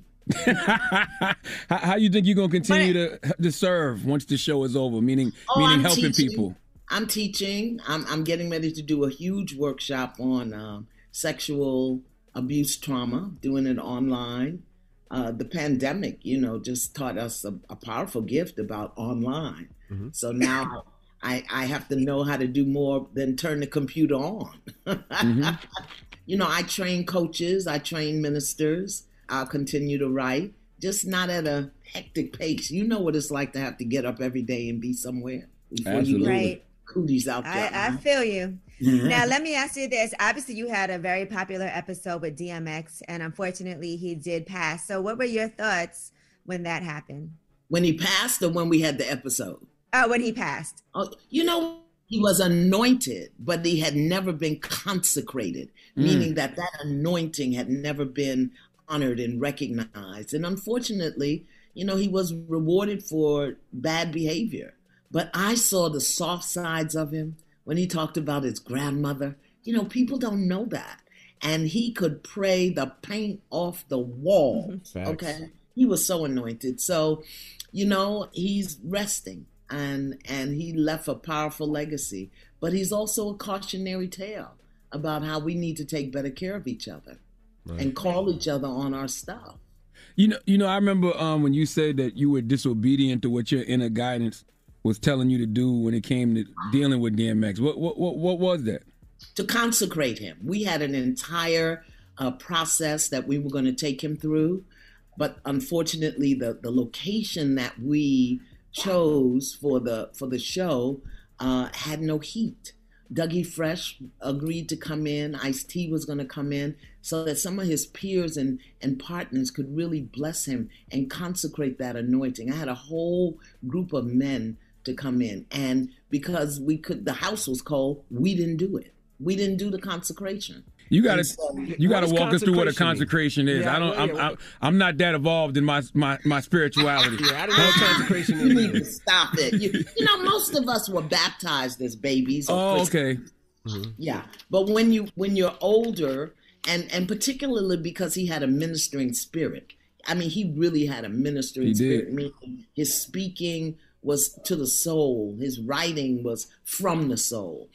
how, how you think you're going to continue to to serve once the show is over, meaning Oh, meaning I'm helping teaching. people? I'm teaching. I'm, I'm getting ready to do a huge workshop on um, sexual abuse trauma, doing it online. Uh, the pandemic, you know, just taught us a, a powerful gift about online. Mm-hmm. So now I, I have to know how to do more than turn the computer on. Mm-hmm. You know, I train coaches, I train ministers. I'll continue to write, just not at a hectic pace. You know what it's like to have to get up every day and be somewhere before Absolutely. you Right. cooties out there. I, I feel you. Now, let me ask you this. Obviously, you had a very popular episode with D M X, and unfortunately, he did pass. So what were your thoughts when that happened? When he passed or when we had the episode? Oh, when he passed. Oh, you know, he was anointed, but he had never been consecrated, mm. meaning that that anointing had never been honored and recognized. And unfortunately, you know, he was rewarded for bad behavior. But I saw the soft sides of him when he talked about his grandmother. You know, people don't know that. And he could pray the paint off the wall. Facts. Okay. He was so anointed. So, you know, he's resting and and he left a powerful legacy. But he's also a cautionary tale about how we need to take better care of each other right. and call each other on our stuff. You know, you know, I remember um, when you said that you were disobedient to what your inner guidance was telling you to do when it came to dealing with D M X. What what what, what was that? To consecrate him. We had an entire uh, process that we were going to take him through, but unfortunately, the the location that we chose for the for the show uh, had no heat. Dougie Fresh agreed to come in. Ice-T was going to come in so that some of his peers and, and partners could really bless him and consecrate that anointing. I had a whole group of men to come in, and because we could, the house was cold, we didn't do it. We didn't do the consecration. You gotta, so, you gotta walk us through what a consecration is. Yeah, I don't, I'm, I'm, I'm not that involved in my my, my spirituality. Yeah, I don't know what consecration is. You need to stop it. You, you know, most of us were baptized as babies. Oh, okay. Mm-hmm. Yeah, but when you when you're older, and and particularly because he had a ministering spirit. I mean, he really had a ministering he spirit. Did. Meaning his speaking was to the soul. His writing was from the soul.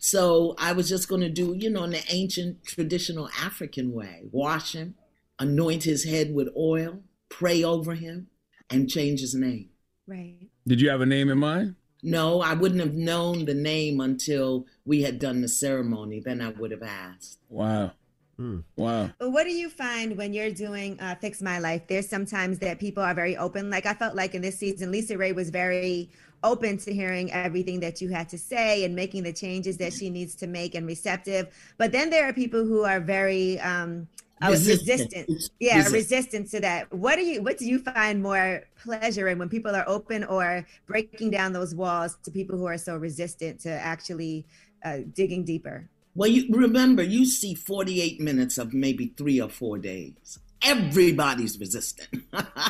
So I was just going to do, you know, in the ancient traditional African way, wash him, anoint his head with oil, pray over him, and change his name. Right. Did you have a name in mind? No, I wouldn't have known the name until we had done the ceremony. Then I would have asked. Wow. Mm. Wow. But what do you find when you're doing uh, Fix My Life? There's sometimes that people are very open. Like I felt like in this season, Lisa Ray was very open to hearing everything that you had to say and making the changes that she needs to make and receptive. But then there are people who are very um, uh, resistant. resistant. Yeah, resistant. resistant to that. What do you what do you find more pleasure in when people are open or breaking down those walls to people who are so resistant to actually uh, digging deeper? Well, you remember, you see forty-eight minutes of maybe three or four days. Everybody's resistant.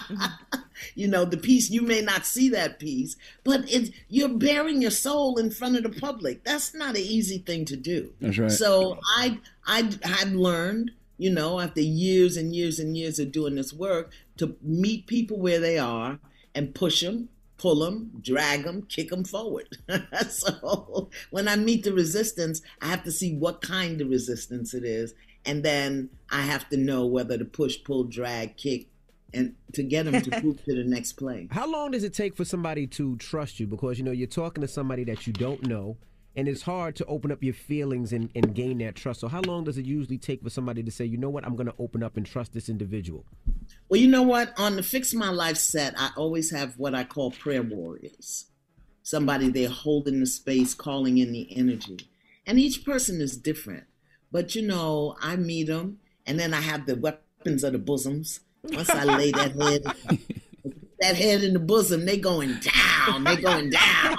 You know, the piece, you may not see that piece, but it's, you're bearing your soul in front of the public. That's not an easy thing to do. That's right. So I, I had learned, you know, after years and years and years of doing this work, to meet people where they are and push them pull them, drag them, kick them forward. So when I meet the resistance, I have to see what kind of resistance it is. And then I have to know whether to push, pull, drag, kick, and to get them to move to the next play. How long does it take for somebody to trust you? Because, you know, you're talking to somebody that you don't know, and it's hard to open up your feelings and, and gain that trust. So how long does it usually take for somebody to say, you know what, I'm going to open up and trust this individual? Well, you know what? On the Fix My Life set, I always have what I call prayer warriors. Somebody there holding the space, calling in the energy. And each person is different. But, you know, I meet them, and then I have the weapons of the bosoms. Once I lay that head, that head in the bosom, they going down. They going down.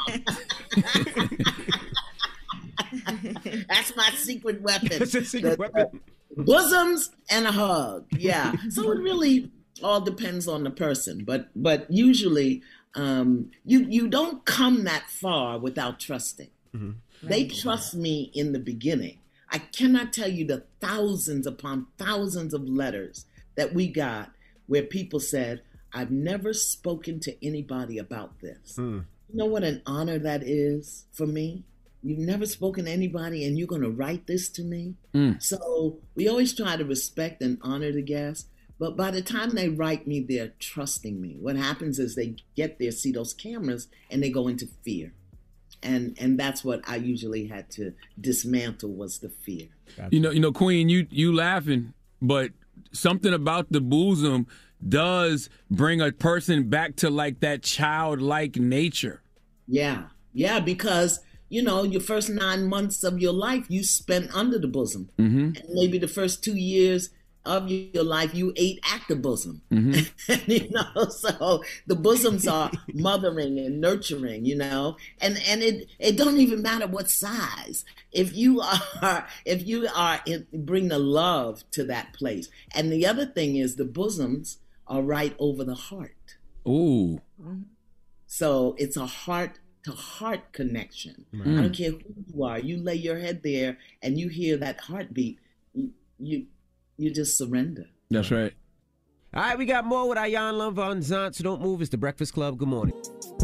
That's my secret weapon. That's a secret the, weapon. Uh, bosoms and a hug. Yeah. So it really all depends on the person, but but usually um, you you don't come that far without trusting. Mm-hmm. They trust me in the beginning. I cannot tell you the thousands upon thousands of letters that we got where people said, I've never spoken to anybody about this. Mm. You know what an honor that is for me? You've never spoken to anybody and you're going to write this to me? Mm. So we always try to respect and honor the guests. But by the time they write me, they're trusting me. What happens is they get there, see those cameras, and they go into fear. And and that's what I usually had to dismantle was the fear. You know, you know, Queen, you you laughing, but something about the bosom does bring a person back to like that childlike nature. Yeah, yeah, because, you know, your first nine months of your life you spent under the bosom. Mm-hmm. And maybe the first two years of your life you ate at the bosom. Mm-hmm. You know, so the bosoms are mothering and nurturing, you know, and and it it don't even matter what size. If you are if you are in, bring the love to that place. And the other thing is the bosoms are right over the heart. Ooh. So it's a heart to heart connection. Mm. I don't care who you are. You lay your head there and you hear that heartbeat. You you, you just surrender. That's right. All right, we got more with Iyanla Vanzant. So don't move. It's the Breakfast Club. Good morning.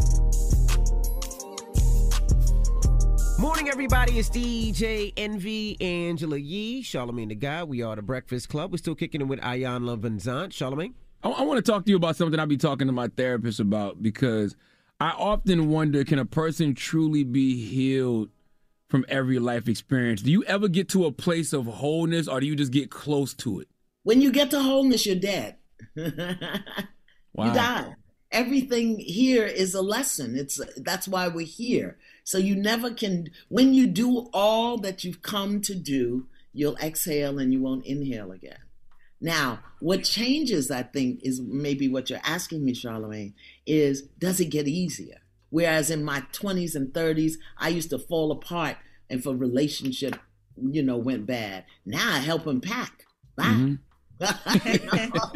Morning, everybody. It's D J Envy, Angela Yee, Charlamagne the Guy. We are the Breakfast Club. We're still kicking it with Iyanla Vanzant. Charlamagne? I, I want to talk to you about something I be talking to my therapist about, because I often wonder, can a person truly be healed from every life experience? Do you ever get to a place of wholeness, or do you just get close to it? When you get to wholeness, you're dead. Wow. You die. Everything here is a lesson. It's that's why we're here. So you never can, when you do all that you've come to do, you'll exhale and you won't inhale again. Now, what changes, I think, is maybe what you're asking me, Charlamagne, is does it get easier? Whereas in my twenties and thirties, I used to fall apart if a relationship, you know, went bad. Now I help them pack. Bye. Mm-hmm.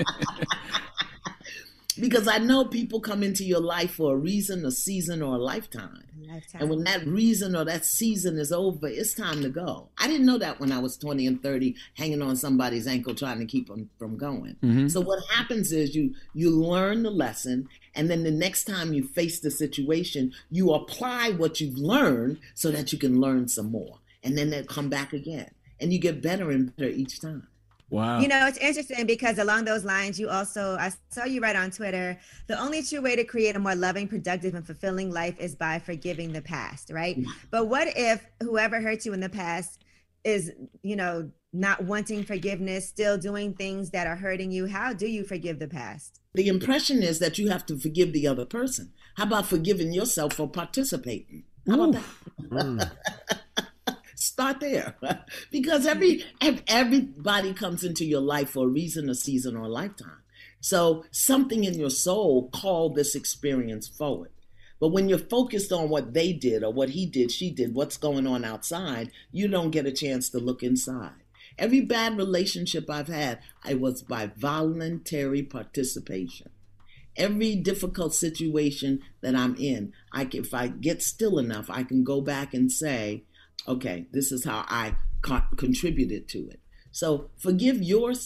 Because I know people come into your life for a reason, a season, or a lifetime. lifetime. And when that reason or that season is over, it's time to go. I didn't know that when I was twenty and thirty, hanging on somebody's ankle trying to keep them from going. Mm-hmm. So what happens is you you learn the lesson, and then the next time you face the situation, you apply what you've learned so that you can learn some more. And then they'll come back again. And you get better and better each time. Wow. You know, it's interesting because along those lines, you also, I saw you write on Twitter, the only true way to create a more loving, productive, and fulfilling life is by forgiving the past, right? Yeah. But what if whoever hurt you in the past is, you know, not wanting forgiveness, still doing things that are hurting you? How do you forgive the past? The impression is that you have to forgive the other person. How about forgiving yourself for participating? How about that? Mm. Start there, because every everybody comes into your life for a reason, a season, or a lifetime. So something in your soul called this experience forward. But when you're focused on what they did or what he did, she did, what's going on outside, you don't get a chance to look inside. Every bad relationship I've had, I was by voluntary participation. Every difficult situation that I'm in, I can, if I get still enough, I can go back and say, okay, this is how I co- contributed to it. So forgive yourself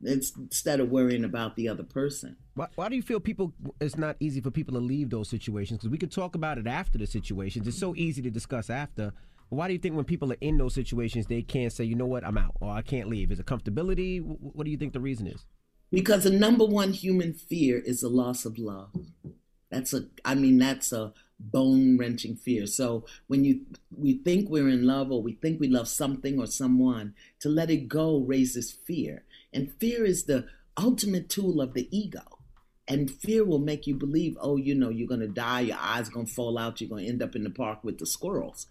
It's, instead of worrying about the other person. Why, why do you feel people? It's not easy for people to leave those situations? Because we could talk about it after the situations. It's so easy to discuss after. But why do you think when people are in those situations, they can't say, you know what, I'm out, or I can't leave? Is it comfortability? What do you think the reason is? Because the number one human fear is the loss of love. That's a, I mean, that's a bone-wrenching fear. So when you we think we're in love, or we think we love something or someone, to let it go raises fear. And fear is the ultimate tool of the ego. And fear will make you believe, oh, you know, you're going to die, your eyes going to fall out, you're going to end up in the park with the squirrels.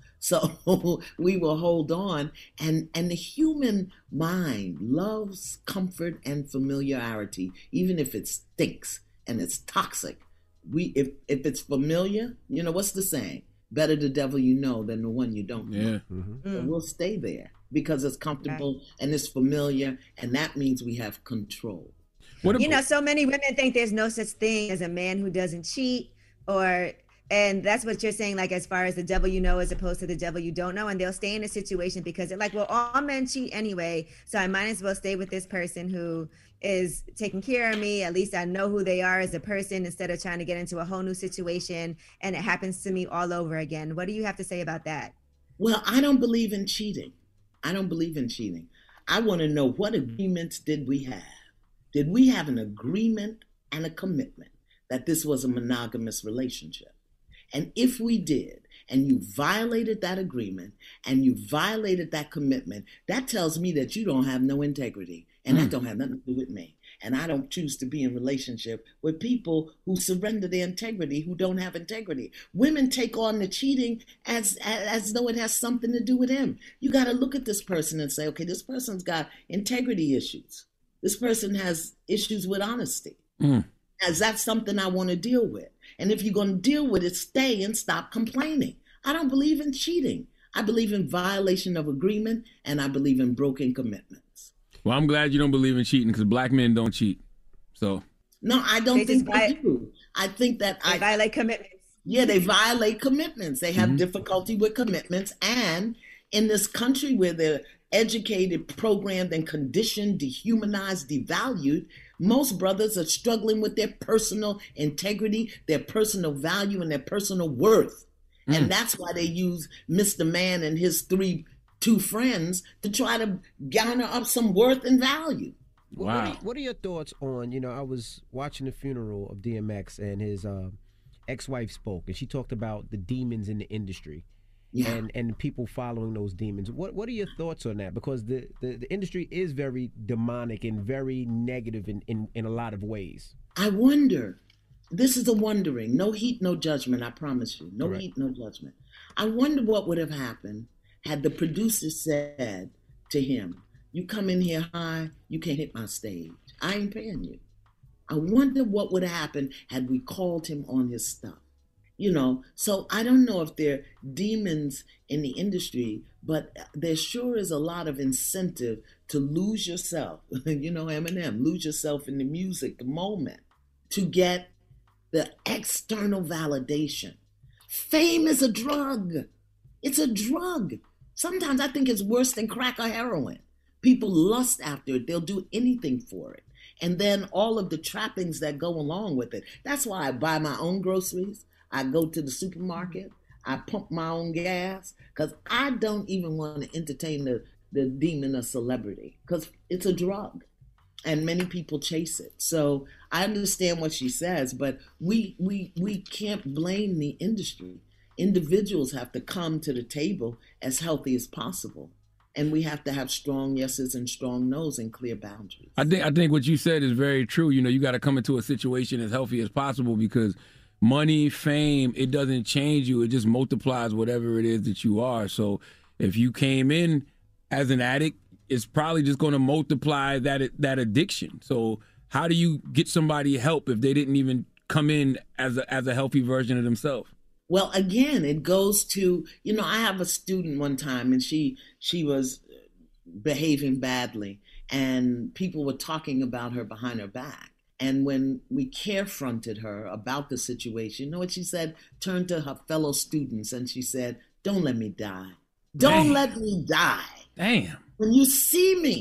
So we will hold on. And, and the human mind loves comfort and familiarity, even if it stinks and it's toxic. We if, if it's familiar, you know, what's the saying? Better the devil you know than the one you don't know. Yeah. Mm-hmm. So we'll stay there because it's comfortable right. and it's familiar, and that means we have control. What you know, so many women think there's no such thing as a man who doesn't cheat, or and that's what you're saying, like as far as the devil you know as opposed to the devil you don't know, and they'll stay in a situation because they're like, well, all men cheat anyway, so I might as well stay with this person who is taking care of me. At least I know who they are as a person, instead of trying to get into a whole new situation and it happens to me all over again. What do you have to say about that? Well, I don't believe in cheating. I don't believe in cheating. I want to know, what agreements did we have? Did we have an agreement and a commitment that this was a monogamous relationship? And if we did, and you violated that agreement and you violated that commitment, that tells me that you don't have no integrity. And mm. that don't have nothing to do with me. And I don't choose to be in relationship with people who surrender their integrity, who don't have integrity. Women take on the cheating as, as, as though it has something to do with him. You got to look at this person and say, okay, this person's got integrity issues. This person has issues with honesty. Mm. Is that something I want to deal with? And if you're going to deal with it, stay and stop complaining. I don't believe in cheating. I believe in violation of agreement, and I believe in broken commitments. Well, I'm glad you don't believe in cheating, because black men don't cheat. So no, I don't they think they vi- do. I think that they I violate commitments. Yeah, they violate commitments. They have Mm-hmm. difficulty with commitments, and in this country where they're educated, programmed, and conditioned, dehumanized, devalued, most brothers are struggling with their personal integrity, their personal value, and their personal worth. Mm. And that's why they use Mister Man and his three, two friends to try to garner up some worth and value. Wow. What are, what are your thoughts on, you know, I was watching the funeral of D M X, and his uh, ex-wife spoke, and she talked about the demons in the industry. Yeah. And and people following those demons. What what are your thoughts on that? Because the, the, the industry is very demonic and very negative in, in, in a lot of ways. I wonder, this is a wondering, no heat, no judgment, I promise you. No Correct. heat, no judgment. I wonder what would have happened had the producer said to him, you come in here high, you can't hit my stage. I ain't paying you. I wonder what would have happened had we called him on his stuff. You know, so I don't know if they're demons in the industry, but there sure is a lot of incentive to lose yourself. You know, Eminem, lose yourself in the music, the moment, to get the external validation. Fame is a drug. It's a drug. Sometimes I think it's worse than crack or heroin. People lust after it. They'll do anything for it. And then all of the trappings that go along with it. That's why I buy my own groceries. I go to the supermarket, I pump my own gas, because I don't even want to entertain the, the demon of celebrity, because it's a drug, and many people chase it. So I understand what she says, but we we we can't blame the industry. Individuals have to come to the table as healthy as possible, and we have to have strong yeses and strong nos and clear boundaries. I think I think what you said is very true. You know, you got to come into a situation as healthy as possible, because money, fame, it doesn't change you. It just multiplies whatever it is that you are. So if you came in as an addict, it's probably just going to multiply that that addiction. So how do you get somebody help if they didn't even come in as a, as a healthy version of themselves? Well, again, it goes to, you know, I have a student one time, and she she was behaving badly, and people were talking about her behind her back. And when we carefronted her about the situation, you know what she said? Turned to her fellow students and she said, don't let me die. Don't Damn. let me die. Damn. When you see me,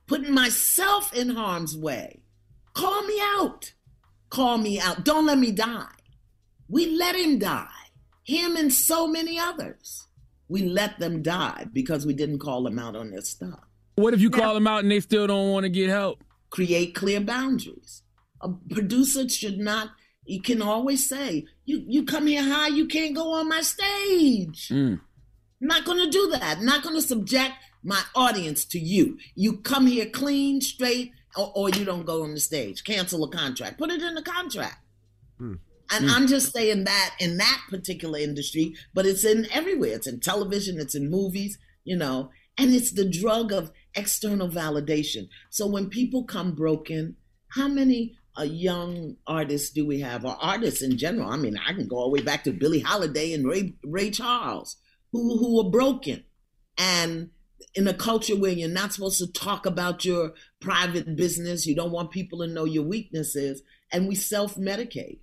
putting myself in harm's way. Call me out. Call me out. Don't let me die. We let him die. Him and so many others. We let them die because we didn't call them out on their stuff. What if you now, call them out and they still don't want to get help? Create clear boundaries. A producer should not, you can always say, you, you come here high, you can't go on my stage. Mm. I'm not going to do that. I'm not going to subject my audience to you. You come here clean, straight, or, or you don't go on the stage. Cancel a contract. Put it in the contract. Mm. And mm. I'm just saying that in that particular industry, but it's in everywhere. It's in television, it's in movies, you know, and it's the drug of external validation. So when people come broken, how many uh, young artists do we have, or artists in general? I mean, I can go all the way back to Billie Holiday and Ray, Ray Charles, who, who were broken. And in a culture where you're not supposed to talk about your private business, you don't want people to know your weaknesses, and we self-medicate.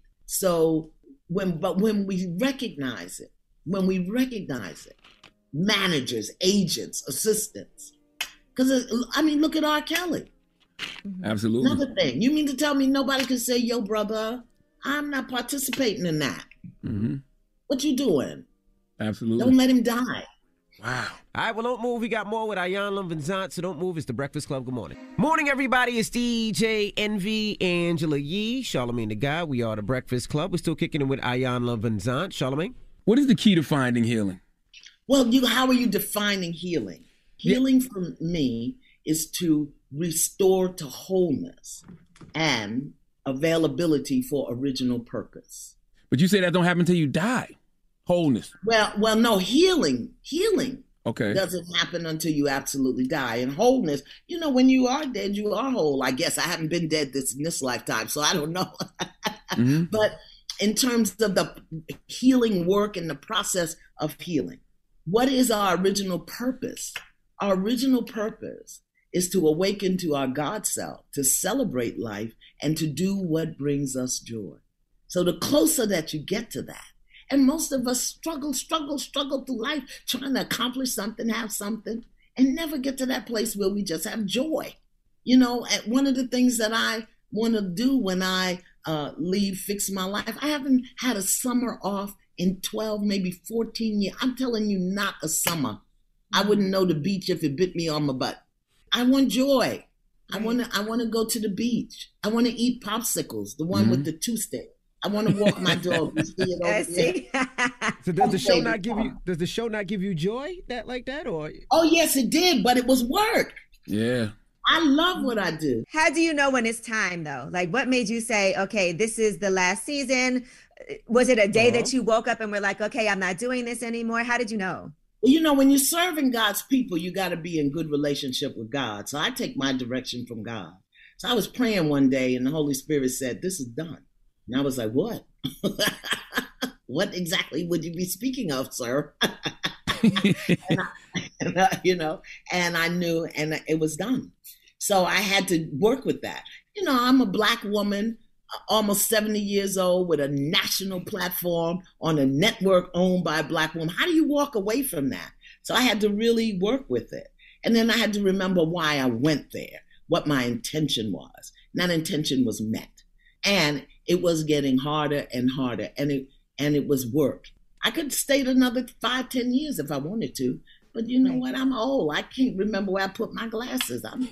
So when, but when we recognize it, when we recognize it, managers, agents, assistants, because I mean, look at R. Kelly. Absolutely. Another thing, you mean to tell me nobody can say, yo, brother, I'm not participating in that. Mm-hmm. What you doing? Absolutely. Don't let him die. Wow. All right, well, don't move. We got more with Iyanla Vanzant, so don't move. It's The Breakfast Club. Good morning. Morning, everybody. It's D J Envy, Angela Yee, Charlamagne the Guy. We are The Breakfast Club. We're still kicking it with Iyanla Vanzant. Charlamagne? What is the key to finding healing? Well, you, how are you defining healing? Healing yeah. for me is to restore to wholeness and availability for original purpose. But you say that don't happen until you die. Wholeness. Well, well, no, healing, healing okay. doesn't happen until you absolutely die. And wholeness, you know, when you are dead, you are whole. I guess I haven't been dead this in this lifetime, so I don't know. mm-hmm. But in terms of the healing work and the process of healing, what is our original purpose? Our original purpose is to awaken to our God self, to celebrate life, and to do what brings us joy. So the closer that you get to that, and most of us struggle, struggle, struggle through life, trying to accomplish something, have something, and never get to that place where we just have joy. You know, and one of the things that I want to do when I uh, leave Fix My Life, I haven't had a summer off in twelve, maybe fourteen years. I'm telling you, not a summer. I wouldn't know the beach if it bit me on my butt. I want joy. I want to. I want to go to the beach. I want to eat popsicles, the one mm-hmm. with the two stick. I want to walk my dog. You see it over I see. So does the show not give you? Does the show not give you joy that like that, or? Oh yes, it did, but it was work. Yeah. I love what I do. How do you know when it's time, though? Like, what made you say, okay, this is the last season? Was it a day uh-huh. that you woke up and were like, okay, I'm not doing this anymore? How did you know? Well, you know, when you're serving God's people, you got to be in good relationship with God. So I take my direction from God. So I was praying one day and the Holy Spirit said, this is done. And I was like, what? What exactly would you be speaking of, sir? and I, and I, you know, and I knew, and it was done. So I had to work with that. You know, I'm a Black woman, almost seventy years old, with a national platform on a network owned by a Black woman. How do you walk away from that? So I had to really work with it. And then I had to remember why I went there, what my intention was. And that intention was met. And it was getting harder and harder, and it and it was work. I could stay another five, ten years if I wanted to, but you know what? I'm old. I can't remember where I put my glasses. I'm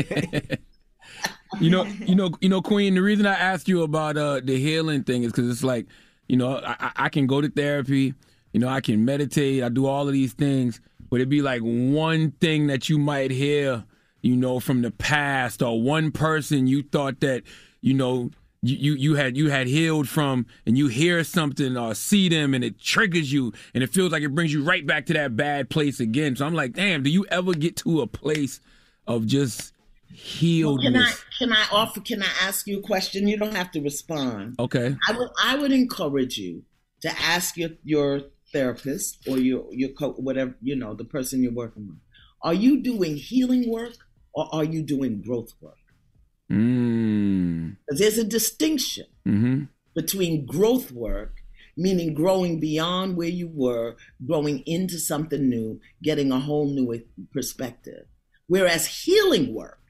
you know, you know, you know, Queen. The reason I asked you about uh, the healing thing is because it's like, you know, I, I can go to therapy, you know, I can meditate, I do all of these things, but it'd be like one thing that you might hear, you know, from the past, or one person you thought that, you know. You, you you had you had healed from, and you hear something or see them and it triggers you and it feels like it brings you right back to that bad place again. So I'm like, damn, do you ever get to a place of just healedness? Well, can I can I offer can I ask you a question? You don't have to respond. Okay. I would I would encourage you to ask your your therapist or your your co- whatever, you know, the person you're working with. Are you doing healing work or are you doing growth work? Mm. There's a distinction mm-hmm. between growth work, meaning growing beyond where you were, growing into something new, getting a whole new perspective. Whereas healing work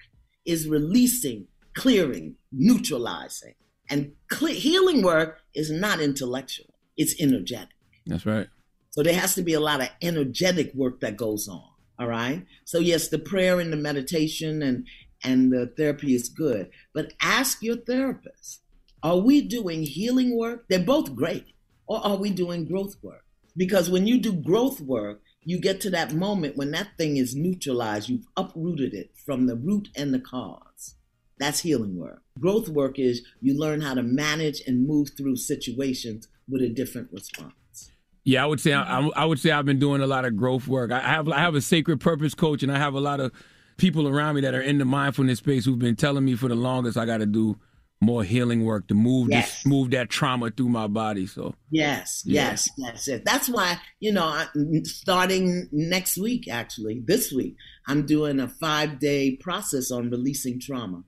is releasing, clearing, neutralizing. And cle- healing work is not intellectual. It's energetic. That's right. So there has to be a lot of energetic work that goes on. All right. So yes, the prayer and the meditation and, and the therapy is good. But ask your therapist, are we doing healing work? They're both great. Or are we doing growth work? Because when you do growth work, you get to that moment when that thing is neutralized. You've uprooted it from the root and the cause. That's healing work. Growth work is you learn how to manage and move through situations with a different response. Yeah, I would say I, I would say I've been doing a lot of growth work. I have I have a sacred purpose coach, and I have a lot of people around me that are in the mindfulness space who've been telling me for the longest I got to do more healing work to move Yes. this, move that trauma through my body. So Yes, Yeah. yes, yes, yes. That's why, you know, I, starting next week, actually, this week, I'm doing a five-day process on releasing trauma.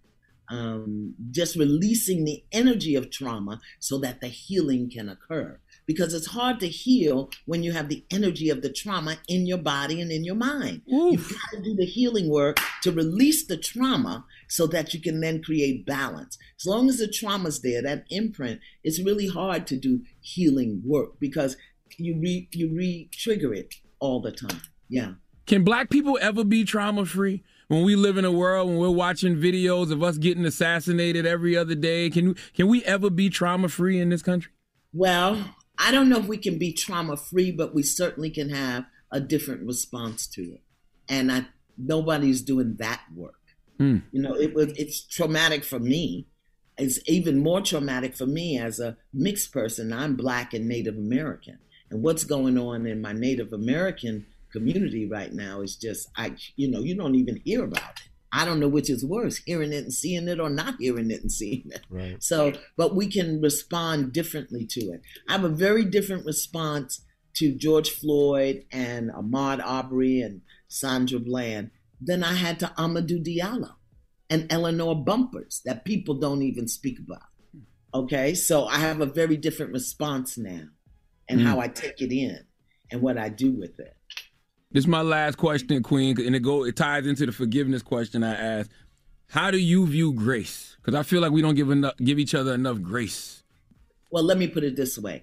Um, just releasing the energy of trauma so that the healing can occur. Because it's hard to heal when you have the energy of the trauma in your body and in your mind. You've got to do the healing work to release the trauma so that you can then create balance. As long as the trauma's there, that imprint, it's really hard to do healing work because you re you re-trigger it all the time. Yeah. Can black people ever be trauma free? When we live in a world when we're watching videos of us getting assassinated every other day, can can we ever be trauma free in this country? Well, I don't know if we can be trauma free, but we certainly can have a different response to it. And I, nobody's doing that work. Mm. You know, it was it's traumatic for me. It's even more traumatic for me as a mixed person. I'm Black and Native American, and what's going on in my Native American community right now is just, I, you know, you don't even hear about it. I don't know which is worse, hearing it and seeing it or not hearing it and seeing it. Right. So, but we can respond differently to it. I have a very different response to George Floyd and Ahmaud Arbery and Sandra Bland than I had to Amadou Diallo and Eleanor Bumpers that people don't even speak about. Okay, so I have a very different response now and Mm. how I take it in and what I do with it. This is my last question, Queen, and it go it ties into the forgiveness question I asked. How do you view grace? Because I feel like we don't give enough, give each other enough grace. Well, let me put it this way.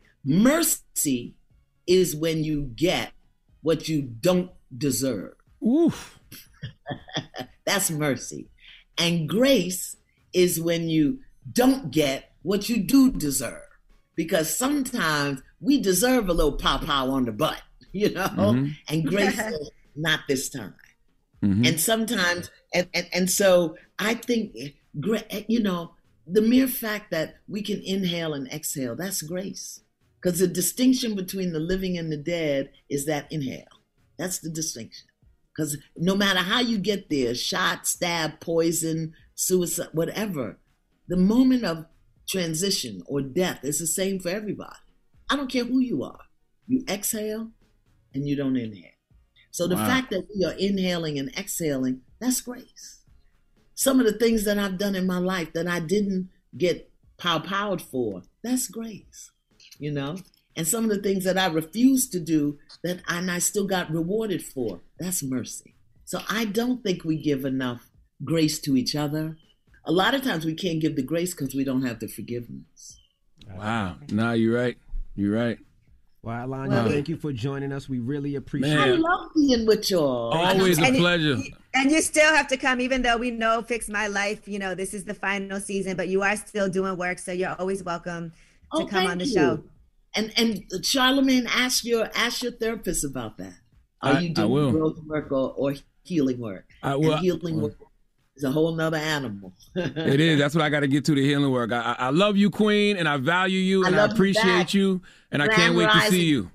Mercy is when you get what you don't deserve. Oof. That's mercy. And grace is when you don't get what you do deserve. Because sometimes we deserve a little pow-pow on the butt, you know? Mhm. And grace is not this time. Mhm. And sometimes, and, and, and so I think, gra- you know, the mere fact that we can inhale and exhale, that's grace. Because the distinction between the living and the dead is that inhale. That's the distinction. Because no matter how you get there, shot, stab, poison, suicide, whatever, the moment of transition or death is the same for everybody. I don't care who you are. You exhale and you don't inhale. So the Wow. fact that we are inhaling and exhaling, that's grace. Some of the things that I've done in my life that I didn't get pow-powed for, that's grace, you know? And some of the things that I refused to do that I, and I still got rewarded for, that's mercy. So I don't think we give enough grace to each other. A lot of times we can't give the grace because we don't have the forgiveness. Wow. Nah, you're right. You're right. Well, Alanya, Well, thank you for joining us. We really appreciate Man. I it. love being with y'all. Always a And- pleasure. And you still have to come, even though we know Fix My Life, you know, this is the final season, but you are still doing work. So you're always welcome to Oh, come thank on the you. show. And and Charlemagne, ask your ask your therapist about that. Are I- you I doing will. growth work or, or healing work? I will. And healing work is a whole nother animal. It is. That's what I got to get to, the healing work. I, I I love you, Queen, and I value you, I and I, love you appreciate back. you, and I Grand can't wait to Rising. see you.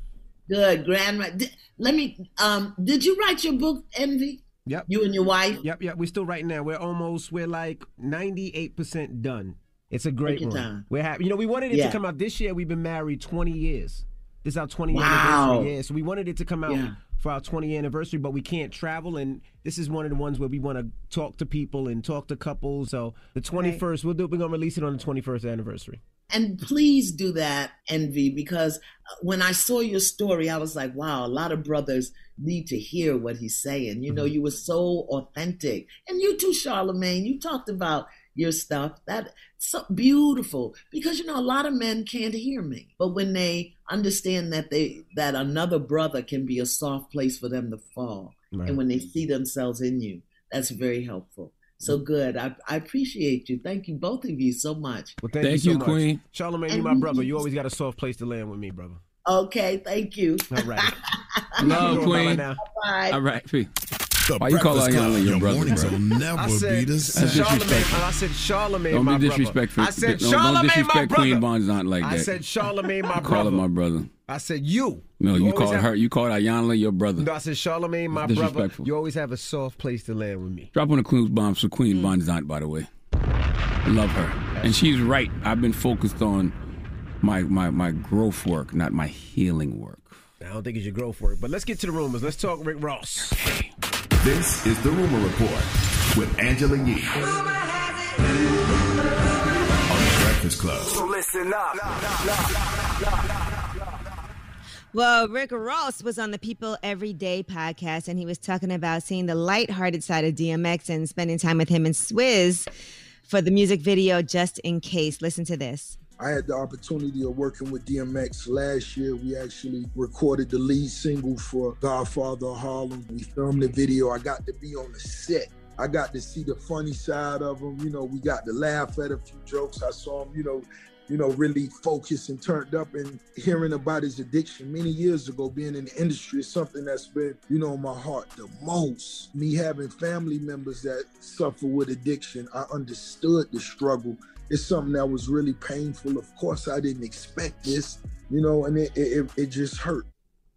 Good, grand. ri- Did, let me. Um, did you write your book, Envy? Yep. You and your wife. Yep, yep. We're still writing now. We're almost, we're like ninety-eight percent done. It's a great Take your one. time. We're happy. You know, we wanted it Yeah. to come out this year. We've been married twenty years. This is our twentieth Wow. anniversary. Yeah, so we wanted it to come out Yeah. for our twentieth anniversary, but we can't travel. And this is one of the ones where we want to talk to people and talk to couples. So the twenty-first, we'll do, we're going to release it on the twenty-first anniversary. And please do that, Envy, because when I saw your story, I was like, wow, a lot of brothers need to hear what he's saying. You know, you were so authentic. And you too, Charlamagne, you talked about your stuff. That's so beautiful, because, you know, a lot of men can't hear me. But when they understand that they that another brother can be a soft place for them to fall, right. And when they see themselves in you, that's very helpful. So good. I, I appreciate you. Thank you, both of you, so much. Well, thank, thank you, you, so Queen. Much. Charlamagne, you my brother. You always got a soft place to land with me, brother. Okay, thank you. All right. Love, Queen. Bye. All right, P. The Why you call Ayanla your, your brother, mornings bro? will never I said, be the same. Charlamagne, I said Charlamagne, don't my be disrespectful. brother. I said don't, Charlamagne, don't disrespect my brother. Queen Von Zant like that. I said Charlamagne, my brother. Call her my brother. I said you. No, you, you called have... her. You called Ayanla your brother. No, I said Charlamagne, my brother. You always have a soft place to land with me. Drop on the clues bomb for Queen mm. Von Zant, by the way. Love her, and she's right. I've been focused on my my my growth work, not my healing work. I don't think it's your growth work, but let's get to the rumors. Let's talk Rick Ross. This is the Rumor Report with Angela Yee on the Breakfast Club. So listen up. Well, Rick Ross was on the People Everyday podcast, and he was talking about seeing the lighthearted side of D M X and spending time with him and Swizz for the music video Just in Case. Listen to this. I had the opportunity of working with D M X last year. We actually recorded the lead single for Godfather of Harlem. We filmed the video. I got to be on the set. I got to see the funny side of him. You know, we got to laugh at a few jokes. I saw him, you know, you know, really focused and turned up, and hearing about his addiction many years ago, being in the industry, is something that's been, you know, in my heart the most. Me having family members that suffer with addiction, I understood the struggle. It's something that was really painful. Of course, I didn't expect this, you know, and it it, it just hurt.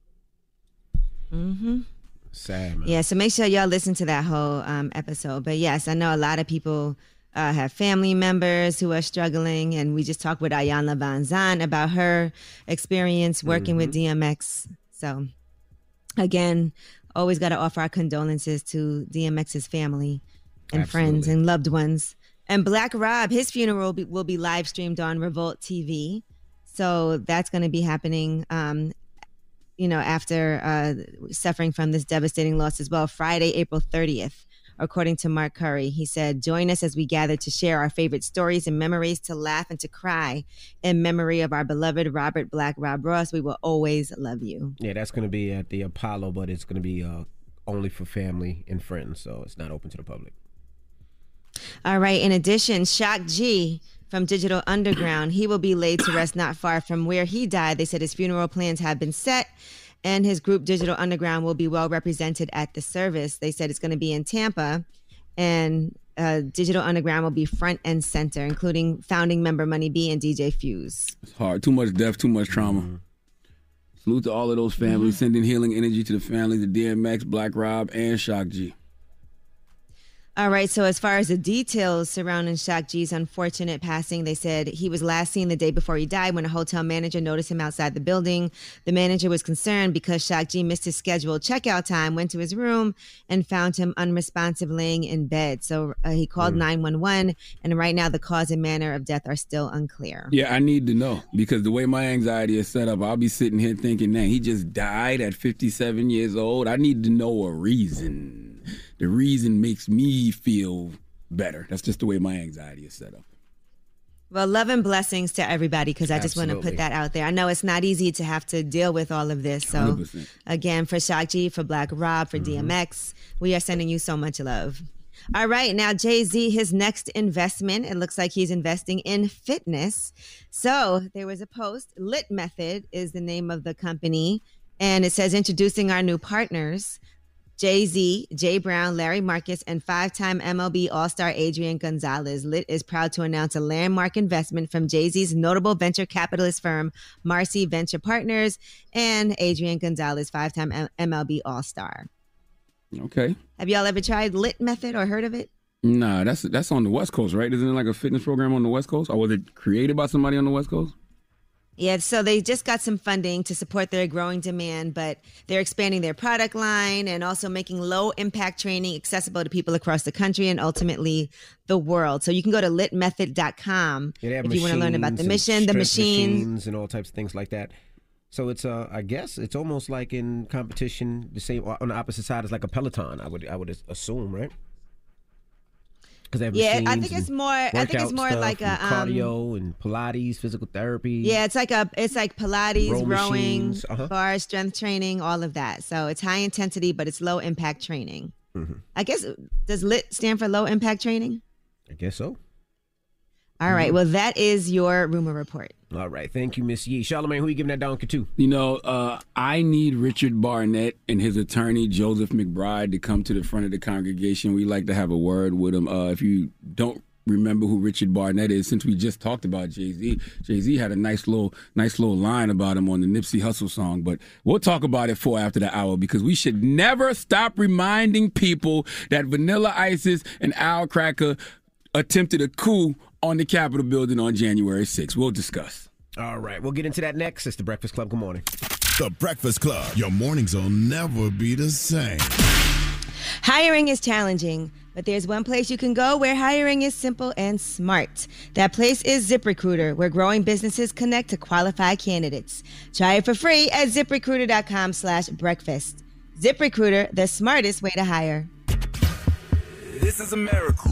Mm-hmm. Sad, man. Yeah, so make sure y'all listen to that whole um, episode. But yes, I know a lot of people uh, have family members who are struggling, and we just talked with Ayanla Von Zant about her experience working mm-hmm. with D M X. So again, always got to offer our condolences to D M X's family and Absolutely. friends and loved ones. And Black Rob, his funeral will be, will be live streamed on Revolt T V. So that's going to be happening, um, you know, after uh, suffering from this devastating loss as well. Friday, April thirtieth, according to Mark Curry. He said, join us as we gather to share our favorite stories and memories, to laugh and to cry in memory of our beloved Robert Black Rob Ross. We will always love you. Yeah, that's going to be at the Apollo, but it's going to be uh, only for family and friends. So it's not open to the public. All right. In addition, Shock G from Digital Underground, he will be laid to rest not far from where he died. They said his funeral plans have been set, and his group Digital Underground will be well represented at the service. They said it's going to be in Tampa, and uh, Digital Underground will be front and center, including founding member Money B and D J Fuse. It's hard. Too much death, too much trauma. Mm-hmm. Salute to all of those families, mm-hmm. sending healing energy to the families of D M X, Black Rob, and Shock G. All right, so as far as the details surrounding Shock G's unfortunate passing, they said he was last seen the day before he died when a hotel manager noticed him outside the building. The manager was concerned because Shock G missed his scheduled checkout time, went to his room, and found him unresponsive laying in bed. So uh, he called mm. nine one one, and right now the cause and manner of death are still unclear. Yeah, I need to know, because the way my anxiety is set up, I'll be sitting here thinking, man, he just died at fifty-seven years old. I need to know a reason. The reason makes me feel better. That's just the way my anxiety is set up. Well, love and blessings to everybody, because I just want to put that out there. I know it's not easy to have to deal with all of this. So, one hundred percent. Again, for Shock G, for Black Rob, for mm-hmm. D M X, we are sending you so much love. All right, now Jay-Z, his next investment, it looks like he's investing in fitness. So there was a post. Lit Method is the name of the company, and it says, introducing our new partners, Jay-Z, Jay Brown, Larry Marcus, and five-time M L B All-Star Adrian Gonzalez. Lit is proud to announce a landmark investment from Jay-Z's notable venture capitalist firm, Marcy Venture Partners, and Adrian Gonzalez, five-time M L B All-Star. Okay. Have y'all ever tried Lit Method or heard of it? Nah, that's that's on the West Coast, right? Isn't it like a fitness program on the West Coast? Or was it created by somebody on the West Coast? Yeah, so they just got some funding to support their growing demand, but they're expanding their product line and also making low-impact training accessible to people across the country and ultimately the world. So you can go to lit method dot com Yeah, if you want to learn about the machines mission, and the strength machine. machines and all types of things like that. So it's, uh, I guess, it's almost like in competition, the same on the opposite side is like a Peloton. I would, I would assume, right? Because they have Yeah, I machines think it's and more. I think it's workout more stuff like and a um, cardio and Pilates, physical therapy. Yeah, it's like a it's like Pilates, Row rowing, machines, uh-huh. bars, strength training, all of that. So it's high intensity, but it's low impact training. Mm-hmm. I guess does LIT stand for low impact training? I guess so. All right. Mhm. Well, that is your rumor report. All right, thank you, Miss Yee. Charlamagne, who you giving that donkey to? You know, uh, I need Richard Barnett and his attorney, Joseph McBride, to come to the front of the congregation. We like to have a word with him. Uh, if you don't remember who Richard Barnett is, since we just talked about Jay-Z, Jay-Z had a nice little nice little line about him on the Nipsey Hussle song, but we'll talk about it for after the hour because we should never stop reminding people that Vanilla Isis and Al Cracker attempted a coup on the Capitol building on January sixth. We'll discuss. All right, we'll get into that next. It's The Breakfast Club. Good morning. The Breakfast Club. Your mornings will never be the same. Hiring is challenging, but there's one place you can go where hiring is simple and smart. That place is ZipRecruiter, where growing businesses connect to qualified candidates. Try it for free at ZipRecruiter.com slash breakfast. ZipRecruiter, the smartest way to hire. This is America.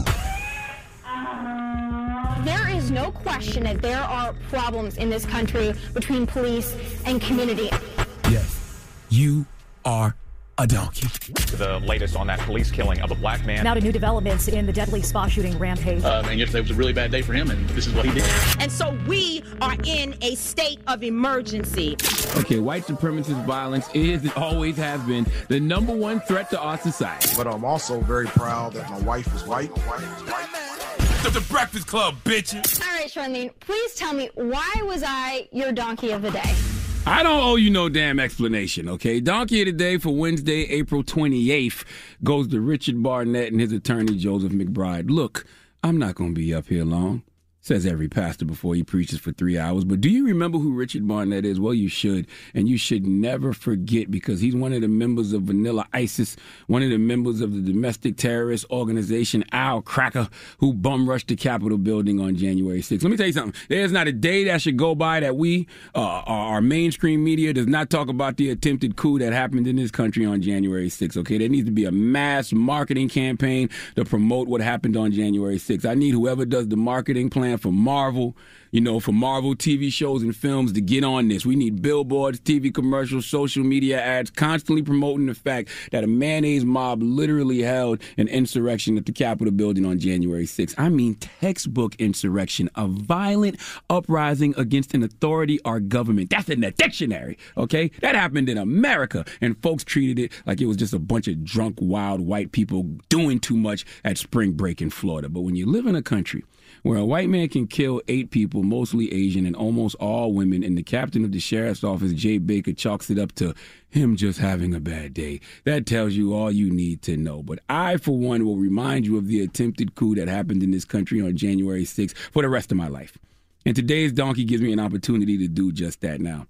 There is no question that there are problems in this country between police and community. Yes, you are a donkey. The latest on that police killing of a black man. Now to new developments in the deadly spa shooting rampage. Um, and yesterday was a really bad day for him, and this is what he did. And so we are in a state of emergency. Okay, white supremacist violence is and always has been the number one threat to our society. But I'm also very proud that my wife is white. My wife is white. The Breakfast Club, bitches. All right, Charlamagne, please tell me, why was I your donkey of the day? I don't owe you no damn explanation, okay? Donkey of the Day for Wednesday, April twenty-eighth goes to Richard Barnett and his attorney, Joseph McBride. Look, I'm not going to be up here long, says every pastor before he preaches for three hours. But do you remember who Richard Barnett is? Well, you should. And you should never forget because he's one of the members of Vanilla Isis, one of the members of the domestic terrorist organization Al Cracker, who bum rushed the Capitol building on January sixth. Let me tell you something. There's not a day that should go by that we, uh, our mainstream media, does not talk about the attempted coup that happened in this country on January sixth, okay? There needs to be a mass marketing campaign to promote what happened on January sixth. I need whoever does the marketing plan for Marvel, you know, for Marvel T V shows and films to get on this. We need billboards, T V commercials, social media ads, constantly promoting the fact that a mayonnaise mob literally held an insurrection at the Capitol building on January sixth. I mean, textbook insurrection, a violent uprising against an authority or government. That's in the dictionary, okay? That happened in America, and folks treated it like it was just a bunch of drunk, wild white people doing too much at spring break in Florida. But when you live in a country where a white man can kill eight people, mostly Asian and almost all women, and the captain of the sheriff's office, Jay Baker, chalks it up to him just having a bad day. That tells you all you need to know. But I, for one, will remind you of the attempted coup that happened in this country on January sixth for the rest of my life. And today's donkey gives me an opportunity to do just that now.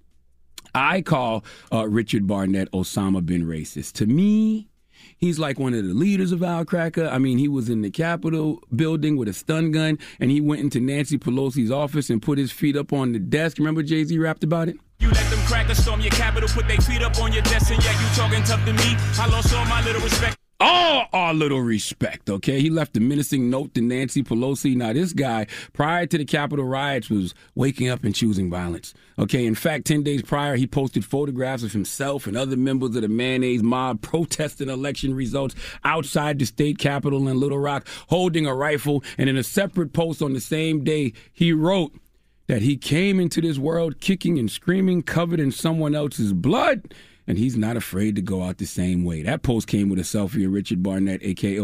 I call uh, Richard Barnett Osama bin racist. To me, he's like one of the leaders of Al Cracker. I mean, he was in the Capitol building with a stun gun, and he went into Nancy Pelosi's office and put his feet up on the desk. Remember Jay-Z rapped about it? You let them crackers storm your Capitol, put their feet up on your desk, and yeah, you talking tough to me. I lost all my little respect. All our little respect, okay? He left a menacing note to Nancy Pelosi. Now, this guy, prior to the Capitol riots, was waking up and choosing violence, okay? In fact, ten days prior, he posted photographs of himself and other members of the mayonnaise mob protesting election results outside the state capitol in Little Rock, holding a rifle. And in a separate post on the same day, he wrote that he came into this world kicking and screaming, covered in someone else's blood, and he's not afraid to go out the same way. That post came with a selfie of Richard Barnett, a k a.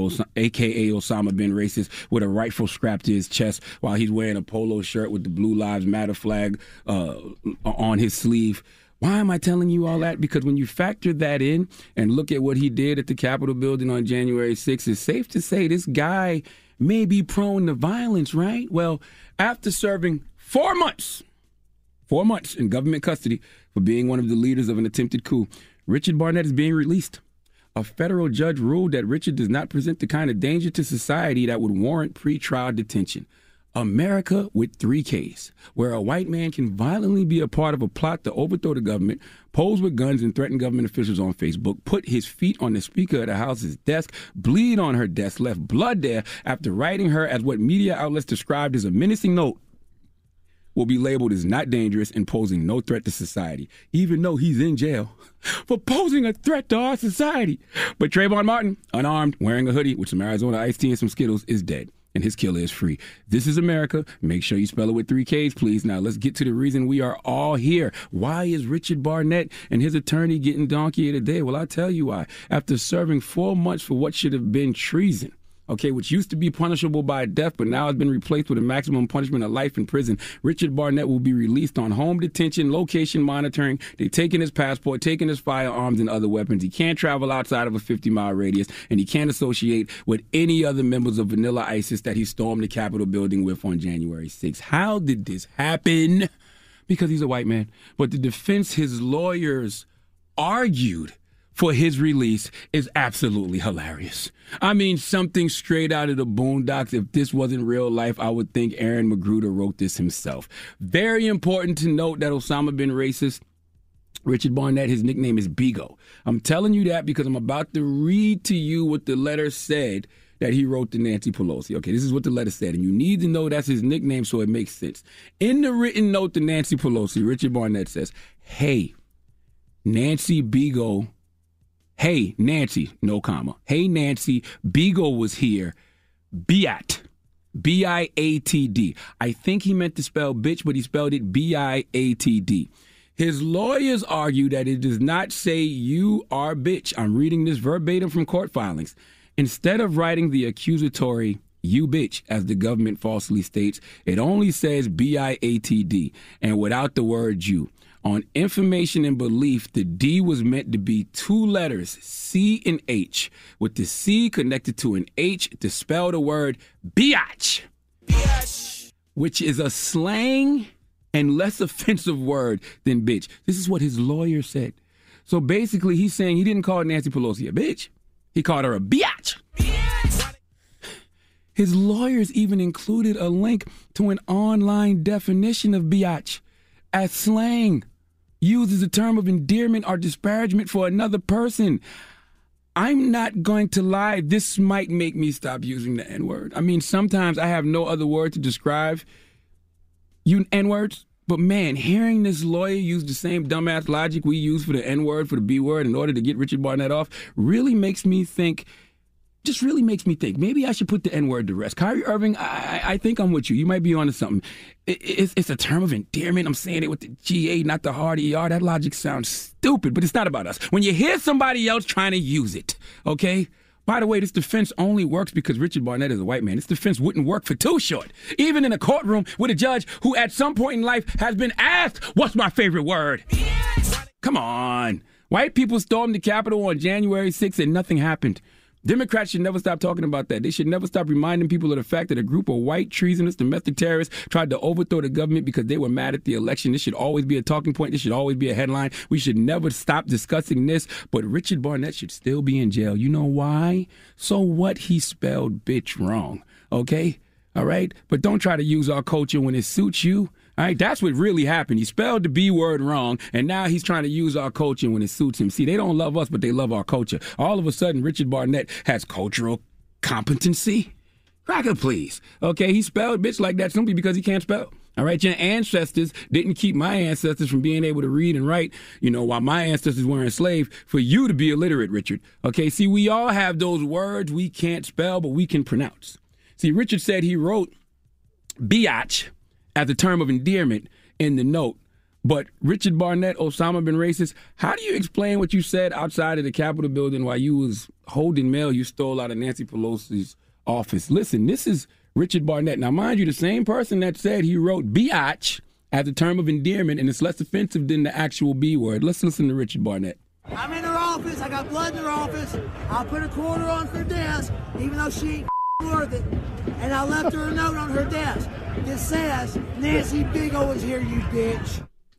Osama bin racist, with a rifle strapped to his chest while he's wearing a polo shirt with the Blue Lives Matter flag uh, on his sleeve. Why am I telling you all that? Because when you factor that in and look at what he did at the Capitol building on January sixth, it's safe to say this guy may be prone to violence, right? Well, after serving four months four months in government custody for being one of the leaders of an attempted coup. Richard Barnett is being released. A federal judge ruled that Richard does not present the kind of danger to society that would warrant pretrial detention. America with three Ks, where a white man can violently be a part of a plot to overthrow the government, pose with guns and threaten government officials on Facebook, put his feet on the Speaker of the House's desk, bleed on her desk, left blood there after writing her as what media outlets described as a menacing note, will be labeled as not dangerous and posing no threat to society, even though he's in jail for posing a threat to our society. But Trayvon Martin, unarmed, wearing a hoodie with some Arizona iced tea and some Skittles, is dead. And his killer is free. This is America. Make sure you spell it with three Ks, please. Now, let's get to the reason we are all here. Why is Richard Barnett and his attorney getting donkey of the day? Well, I'll tell you why. After serving four months for what should have been treason, okay, which used to be punishable by death, but now has been replaced with a maximum punishment of life in prison, Richard Barnett will be released on home detention, location monitoring. They've taken his passport, taken his firearms and other weapons. He can't travel outside of a fifty-mile radius, and he can't associate with any other members of Vanilla ISIS that he stormed the Capitol building with on January sixth. How did this happen? Because he's a white man. But the defense, his lawyers argued for his release is absolutely hilarious. I mean, something straight out of the Boondocks. If this wasn't real life, I would think Aaron Magruder wrote this himself. Very important to note that Osama bin Racist, Richard Barnett, his nickname is Bigo. I'm telling you that because I'm about to read to you what the letter said that he wrote to Nancy Pelosi. Okay, this is what the letter said, and you need to know that's his nickname so it makes sense. In the written note to Nancy Pelosi, Richard Barnett says, "Hey, Nancy Bigo, hey, Nancy, no comma. Hey, Nancy, Bigo was here. Biat. B I A T D. I think he meant to spell bitch, but he spelled it B I A T D. His lawyers argue that it does not say you are bitch. I'm reading this verbatim from court filings. Instead of writing the accusatory you bitch, as the government falsely states, it only says B I A T D and without the word you. On information and belief, the D was meant to be two letters, C and H, with the C connected to an H to spell the word biatch, biatch, which is a slang and less offensive word than bitch. This is what his lawyer said. So basically, he's saying he didn't call Nancy Pelosi a bitch. He called her a biatch. biatch. His lawyers even included a link to an online definition of biatch as slang, used as a term of endearment or disparagement for another person. I'm not going to lie, this might make me stop using the N-word. I mean, sometimes I have no other word to describe you N-words, but man, hearing this lawyer use the same dumbass logic we use for the N-word, for the B-word, in order to get Richard Barnett off, really makes me think, just really makes me think, maybe I should put the N-word to rest. Kyrie Irving, I, I think I'm with you. You might be onto something. It, it's, it's a term of endearment. I'm saying it with the G A, not the hard E R. That logic sounds stupid, but it's not about us. When you hear somebody else trying to use it, okay? By the way, this defense only works because Richard Barnett is a white man. This defense wouldn't work for Too Short, even in a courtroom with a judge who at some point in life has been asked, what's my favorite word? Come on. White people stormed the Capitol on January sixth and nothing happened. Democrats should never stop talking about that. They should never stop reminding people of the fact that a group of white, treasonous, domestic terrorists tried to overthrow the government because they were mad at the election. This should always be a talking point. This should always be a headline. We should never stop discussing this. But Richard Barnett should still be in jail. You know why? So what? He spelled bitch wrong. Okay? All right? But don't try to use our culture when it suits you. All right, that's what really happened. He spelled the B word wrong, and now he's trying to use our culture when it suits him. See, they don't love us, but they love our culture. All of a sudden, Richard Barnett has cultural competency. Cracker, please. Okay, he spelled bitch like that simply because he can't spell. All right, your ancestors didn't keep my ancestors from being able to read and write, you know, while my ancestors were enslaved, for you to be illiterate, Richard. Okay, see, we all have those words we can't spell, but we can pronounce. See, Richard said he wrote biatch as a term of endearment in the note. But Richard Barnett, Osama bin Racist, how do you explain what you said outside of the Capitol building while you was holding mail you stole out of Nancy Pelosi's office? Listen, this is Richard Barnett. Now, mind you, the same person that said he wrote biatch as a term of endearment and it's less offensive than the actual B word. Let's listen to Richard Barnett. I'm in her office. I got blood in her office. I'll put a quarter on her desk, even though she ain't worth it. And I left her a note on her desk that says, Nancy Bigo is here, you bitch.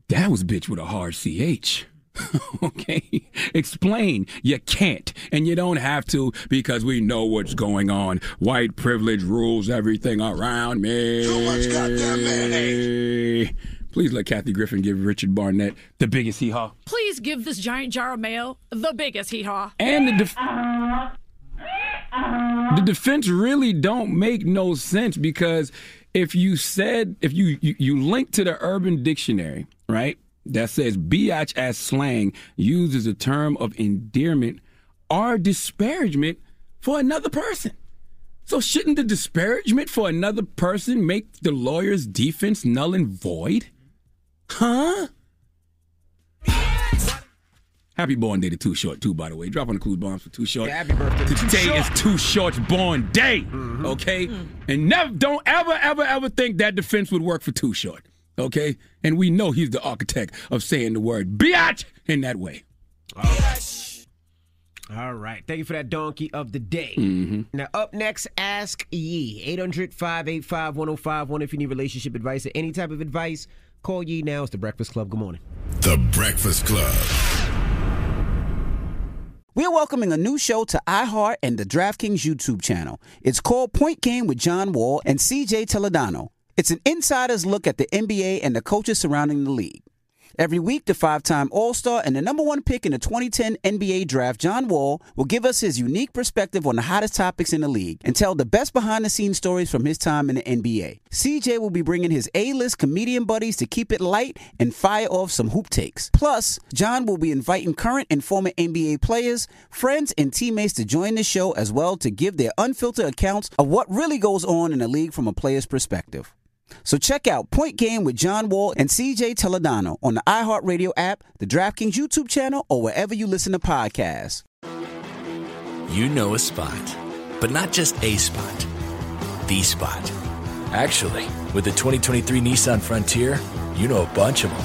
That was bitch with a hard C H. Okay? Explain. You can't. And you don't have to because we know what's going on. White privilege rules everything around me. Too much goddamn mayonnaise. Please let Kathy Griffin give Richard Barnett the biggest hee-haw. Please give this giant jar of mayo the biggest hee-haw. And the def- the defense really don't make no sense because if you said, if you, you, you link to the Urban Dictionary, right, that says biatch as slang used as a term of endearment or disparagement for another person. So shouldn't the disparagement for another person make the lawyer's defense null and void? Huh? Happy born day to Too Short, too, by the way. Drop on the clues bombs for Too Short. Yeah, happy birthday to Too Today Short. is Too Short's born day, Mm-hmm. okay? Mm-hmm. And never, don't ever, ever, ever think that defense would work for Too Short, okay? And we know he's the architect of saying the word biatch in that way. All right. All right. Thank you for that donkey of the day. Mm-hmm. Now, up next, Ask Yee. eight hundred, five eight five, one oh five one. If you need relationship advice or any type of advice, call Yee now. It's The Breakfast Club. Good morning. The Breakfast Club. We're welcoming a new show to iHeart and the DraftKings YouTube channel. It's called Point Game with John Wall and C J Toledano. It's an insider's look at the N B A and the coaches surrounding the league. Every week, the five-time All-Star and the number one pick in the twenty ten N B A draft, John Wall, will give us his unique perspective on the hottest topics in the league and tell the best behind-the-scenes stories from his time in the N B A. C J will be bringing his A-list comedian buddies to keep it light and fire off some hoop takes. Plus, John will be inviting current and former N B A players, friends, and teammates to join the show as well to give their unfiltered accounts of what really goes on in the league from a player's perspective. So check out Point Game with John Wall and C J Toledano on the iHeartRadio app, the DraftKings YouTube channel, or wherever you listen to podcasts. You know a spot, but not just a spot, the spot. Actually, with the twenty twenty-three Nissan Frontier, you know a bunch of them.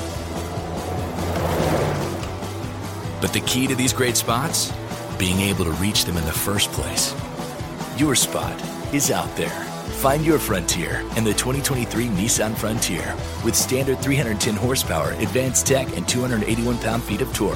But the key to these great spots? Being able to reach them in the first place. Your spot is out there. Find your Frontier in the twenty twenty-three Nissan Frontier with standard three hundred ten horsepower, advanced tech, and two hundred eighty-one pound-feet of torque.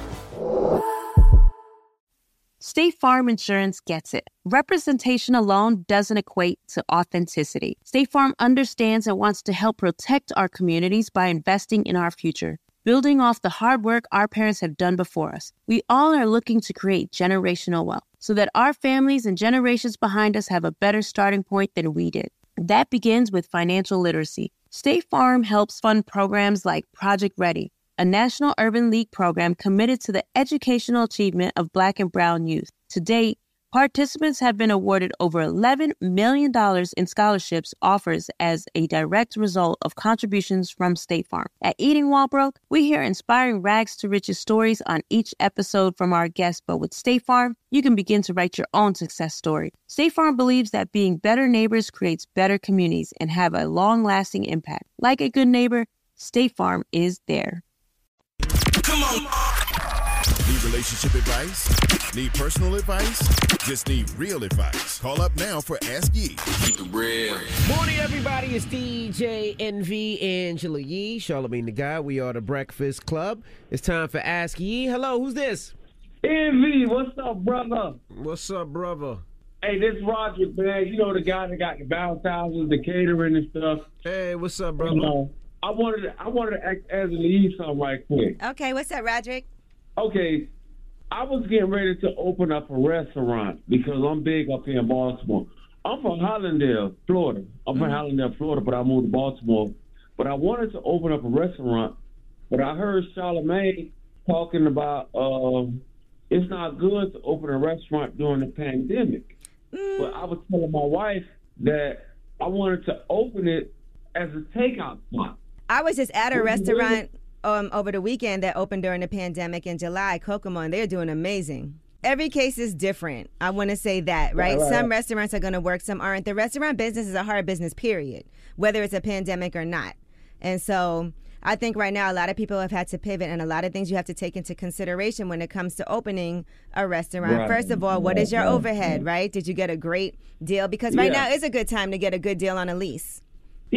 State Farm Insurance gets it. Representation alone doesn't equate to authenticity. State Farm understands and wants to help protect our communities by investing in our future, building off the hard work our parents have done before us. We all are looking to create generational wealth so that our families and generations behind us have a better starting point than we did. That begins with financial literacy. State Farm helps fund programs like Project Ready, a National Urban League program committed to the educational achievement of Black and Brown youth. To date, participants have been awarded over eleven million dollars in scholarships offers as a direct result of contributions from State Farm. At Eating While Broke, we hear inspiring rags to riches stories on each episode from our guests, but with State Farm, you can begin to write your own success story. State Farm believes that being better neighbors creates better communities and have a long-lasting impact. Like a good neighbor, State Farm is there. Come on. Need relationship advice? Need personal advice? Just need real advice. Call up now for Ask Yee. Keep it real. Morning, everybody. It's D J N V, Angela Yee, Charlamagne the Guy. We are the Breakfast Club. It's time for Ask Yee. Hello, who's this? N V, what's up, brother? What's up, brother? Hey, this is Roger, man. You know the guy that got the bounce houses, the catering and stuff. Hey, what's up, brother? You know, I wanted to, I wanted to ask Angela Yee something right quick. Okay, what's up, Roderick? Okay, I was getting ready to open up a restaurant because I'm big up here in Baltimore. I'm from Hollandale, Florida. I'm from Mm-hmm. Hollandale, Florida, but I moved to Baltimore. But I wanted to open up a restaurant, but I heard Charlamagne talking about um, it's not good to open a restaurant during the pandemic. Mm. But I was telling my wife that I wanted to open it as a takeout spot. I was just at a What you restaurant um, over the weekend that opened during the pandemic in July, Kokomo, and they're doing amazing. Every case is different. I want to say that, right? Right, right. Some restaurants are going to work, some aren't. The restaurant business is a hard business, period, whether it's a pandemic or not. And so I think right now a lot of people have had to pivot, and a lot of things you have to take into consideration when it comes to opening a restaurant. Right. First of all, what is your Right. overhead, right? Did you get a great deal? Because right Yeah. now is a good time to get a good deal on a lease. Yeah,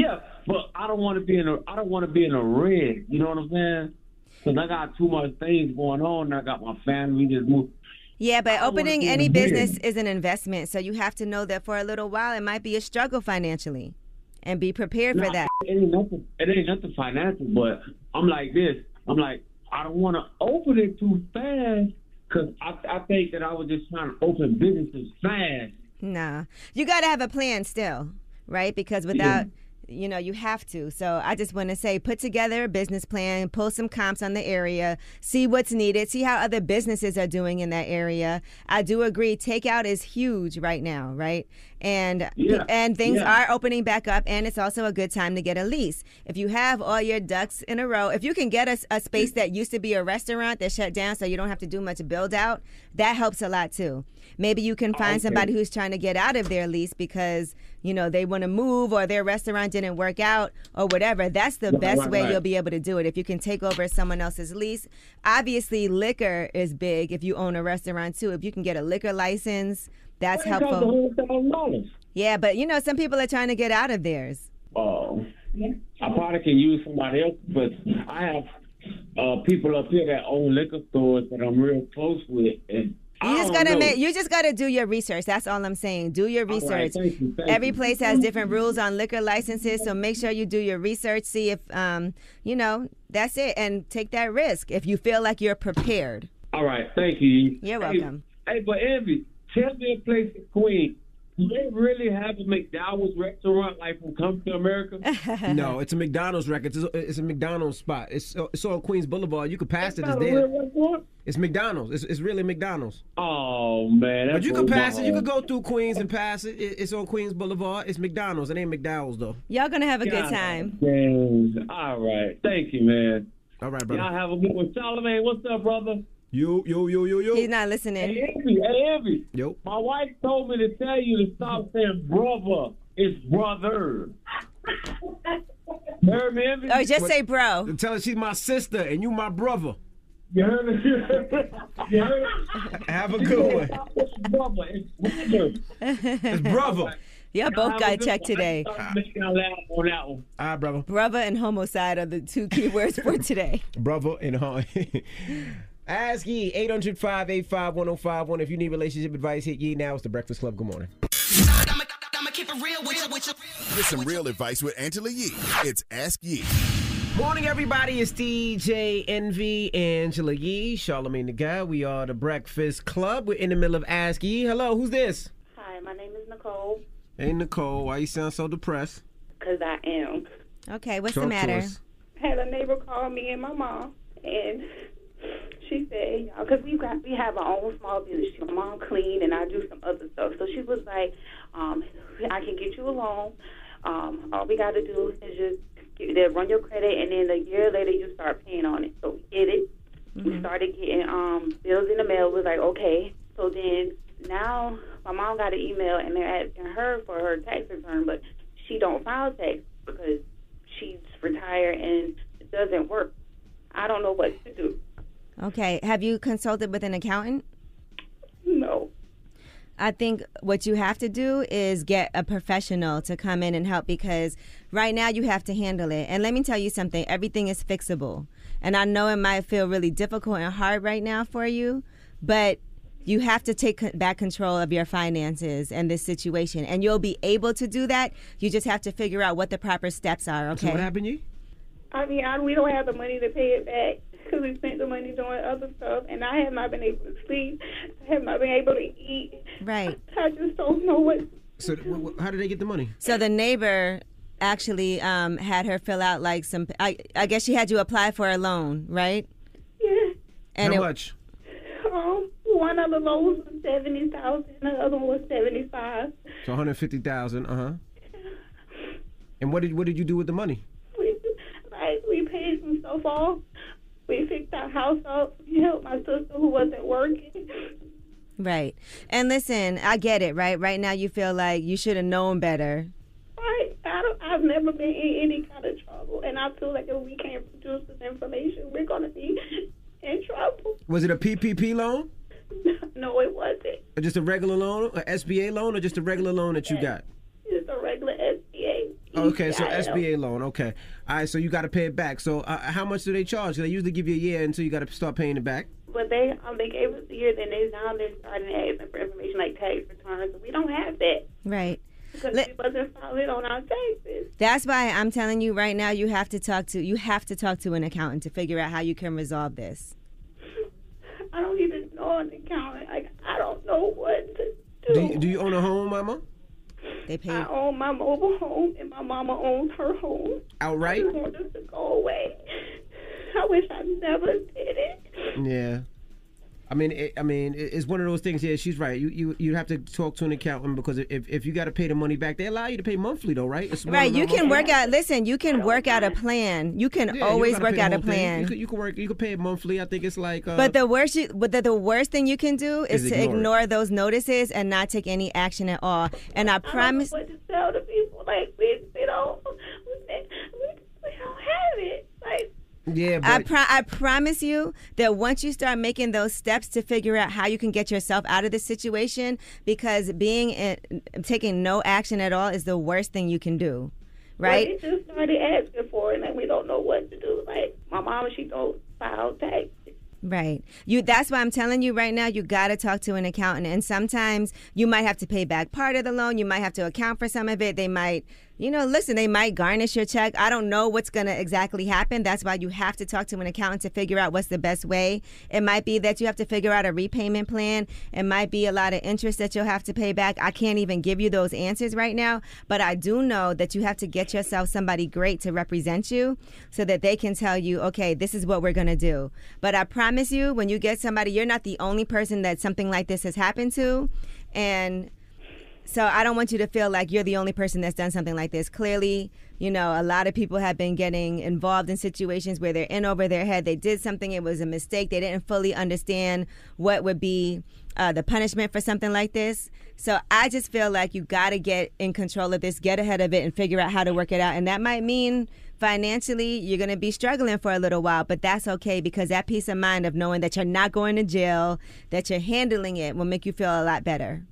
but I don't want to be in a I don't want to be in a red. You know what I'm saying? Because I got too much things going on. And I got my family just moved. Yeah, but I opening wanna be any in the business red. is an investment, so you have to know that for a little while it might be a struggle financially, and be prepared for Nah, that. It ain't nothing. It ain't nothing financial, but I'm like this. I'm like I don't want to open it too fast because I, I think that I was just trying to open businesses fast. Nah, you got to have a plan still, right? Because without, you know, you have to. So I just want to say, put together a business plan, pull some comps on the area, see what's needed, see how other businesses are doing in that area. I do agree, takeout is huge right now, right? And Yeah. and things Yeah. are opening back up, and it's also a good time to get a lease. If you have all your ducks in a row, if you can get a, a space that used to be a restaurant that shut down so you don't have to do much build out, that helps a lot too. Maybe you can find Okay. somebody who's trying to get out of their lease because, you know, they want to move or their restaurant didn't work out or whatever. That's the Right, best right, way right. you'll be able to do it. If you can take over someone else's lease. Obviously, liquor is big if you own a restaurant too. If you can get a liquor license, that's It costs helpful. one hundred thousand dollars. Yeah, but you know, some people are trying to get out of theirs. Oh, I probably can use somebody else, but I have uh, people up here that own liquor stores that I'm real close with, and You I just don't gotta know. make. You just gotta do your research. That's all I'm saying. Do your All right, research. thank you, thank Every you. place has different rules on liquor licenses, so make sure you do your research. See if, um, you know, that's it, and take that risk if you feel like you're prepared. All right, thank you. You're Hey, welcome. Hey, but Envy, tell me a place in Queens. Do they really have a McDonald's restaurant like from Come to America? No, it's a McDonald's record. It's a, it's a McDonald's spot. It's it's on Queens Boulevard. You can pass it. It's not a there. real restaurant? It's McDonald's. It's, it's really McDonald's. Oh man, that's But you can so pass it. You bad. can go through Queens and pass it. It- It's on Queens Boulevard. It's McDonald's. It ain't McDowell's though. Y'all gonna have a good God time. dang. All right, thank you, man. All right, brother. Y'all have a good one. Charlamagne, what's up, brother? Yo, yo, yo, yo, yo. He's not listening. Hey, Envy, hey, Envy. Yo. My wife told me to tell you to stop saying brother. It's brother. You heard me, Envy? Or just say bro. Tell her she's my sister and you my brother. You heard me? You heard me? Have a good one. It's brother. It's brother. It's brother. Y'all both got checked today. Make y'all laugh on that one. All right, brother. Brother and homicide are the two key words for today. Brother and hon. Ask Yee, eight hundred, five eight five, one oh five one. If you need relationship advice, hit Yee now. It's the Breakfast Club. Good morning. Get some real advice with Angela Yee. It's Ask Yee. Morning, everybody. It's D J Envy, Angela Yee, Charlamagne the Guy. We are the Breakfast Club. We're in the middle of Ask Yee. Hello, who's this? Hi, my name is Nicole. Hey, Nicole. Why you sound so depressed? Because I am. Okay, what's Talk the to matter? us. I had a neighbor call me and my mom, and she said, because we got we have our own small business. My mom clean, and I do some other stuff. So she was like, um, I can get you a loan. Um, all we got to do is just get, they run your credit, and then a year later you start paying on it. So we did it. Mm-hmm. We started getting um, bills in the mail. We was like, okay. So then now my mom got an email, and they're asking her for her tax return, but she don't file tax because she's retired and it doesn't work. I don't know what to do. Okay, have you consulted with an accountant? No. I think what you have to do is get a professional to come in and help, because right now you have to handle it. And let me tell you something, everything is fixable. And I know it might feel really difficult and hard right now for you, but you have to take co- back control of your finances and this situation. And you'll be able to do that. You just have to figure out what the proper steps are, okay? So what happened, Yee? I mean, I, we don't have the money to pay it back because we spent the money doing other stuff, and I have not been able to sleep. I have not been able to eat. Right. I just don't know what. So wh- wh- how did they get the money? So the neighbor actually um, had her fill out like some, I, I guess she had you apply for a loan, right? Yeah. And how it- much? Um, one of the loans was seventy thousand, and the other one was seventy five. So one hundred fifty thousand. Uh huh. And what did what did you do with the money? We like we paid some stuff off. We fixed our house up. We helped my sister who wasn't working. Right. And listen, I get it, right? Right now you feel like you should have known better. Right. I don't, I've never been in any kind of trouble, and I feel like if we can't produce this information, we're gonna be in trouble. Was it a P P P loan? No, it wasn't. Or just a regular loan, an S B A loan, or just a regular loan that you got? It's a regular S B A. Okay, so Yeah, S B A loan. Okay. All right, so you got to pay it back. So uh, how much do they charge? They usually give you a year until you got to start paying it back. But they um they gave us a year, then they now they're starting asking for information like tax returns. We don't have that Right. because we wasn't solid on our taxes. That's why I'm telling you right now, you have to talk to you have to talk to an accountant to figure out how you can resolve this. I don't even know an accountant. Like I don't know what to do. Do you, do you own a home, Mama? They pay. I own my mobile home, and my mama owns her home. Outright? I just want this to go away. I wish I never did it. Yeah. I mean, it, I mean, it- it's one of those things. Yeah, she's right. You you you have to talk to an accountant because if if you got to pay the money back, they allow you to pay monthly though, right? It's one Right, of you them- can work out. Listen, you can work out a plan. You can Yeah, you always gotta work pay the out a whole thing. plan. You could, you could work. You could pay it monthly. I think it's like. Uh, But the worst, you, but the, the worst thing you can do is, Is to ignore it. ignore those notices and not take any action at all. And I promise. I don't know what to tell the people. Like we, we don't, we, we don't have it. Like. Yeah, I pro- I promise you that once you start making those steps to figure out how you can get yourself out of this situation, because being in, taking no action at all is the worst thing you can do, right? Well, they just started asking for it, and then we don't know what to do. Like my mama, she don't file tax. Right. You. That's why I'm telling you right now, you got to talk to an accountant. And sometimes you might have to pay back part of the loan. You might have to account for some of it. They might, you know, listen, they might garnish your check. I don't know what's going to exactly happen. That's why you have to talk to an accountant to figure out what's the best way. It might be that you have to figure out a repayment plan. It might be a lot of interest that you'll have to pay back. I can't even give you those answers right now. But I do know that you have to get yourself somebody great to represent you so that they can tell you, okay, this is what we're going to do. But I promise you, when you get somebody, you're not the only person that something like this has happened to. And so I don't want you to feel like you're the only person that's done something like this. Clearly, you know, a lot of people have been getting involved in situations where they're in over their head. They did something, it was a mistake. They didn't fully understand what would be uh, the punishment for something like this. So I just feel like you got to get in control of this, get ahead of it, and figure out how to work it out. And that might mean financially you're going to be struggling for a little while, but that's okay, because that peace of mind of knowing that you're not going to jail, that you're handling it, will make you feel a lot better.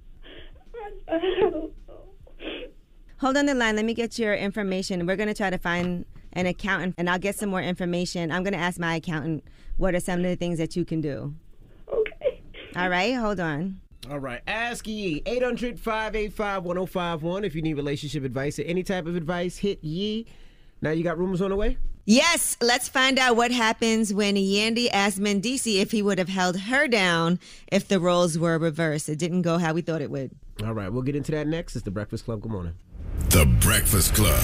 Hold on the line. Let me get your information. We're going to try to find an accountant, and I'll get some more information. I'm going to ask my accountant what are some of the things that you can do. Okay. All right. Hold on. All right. Ask Yee. eight hundred, five eight five, one oh five one. If you need relationship advice or any type of advice, hit Yee. Now you got rumors on the way? Yes, let's find out what happens when Yandy asked Mendici if he would have held her down if the roles were reversed. It didn't go how we thought it would. All right, we'll get into that next. It's The Breakfast Club. Good morning. The Breakfast Club.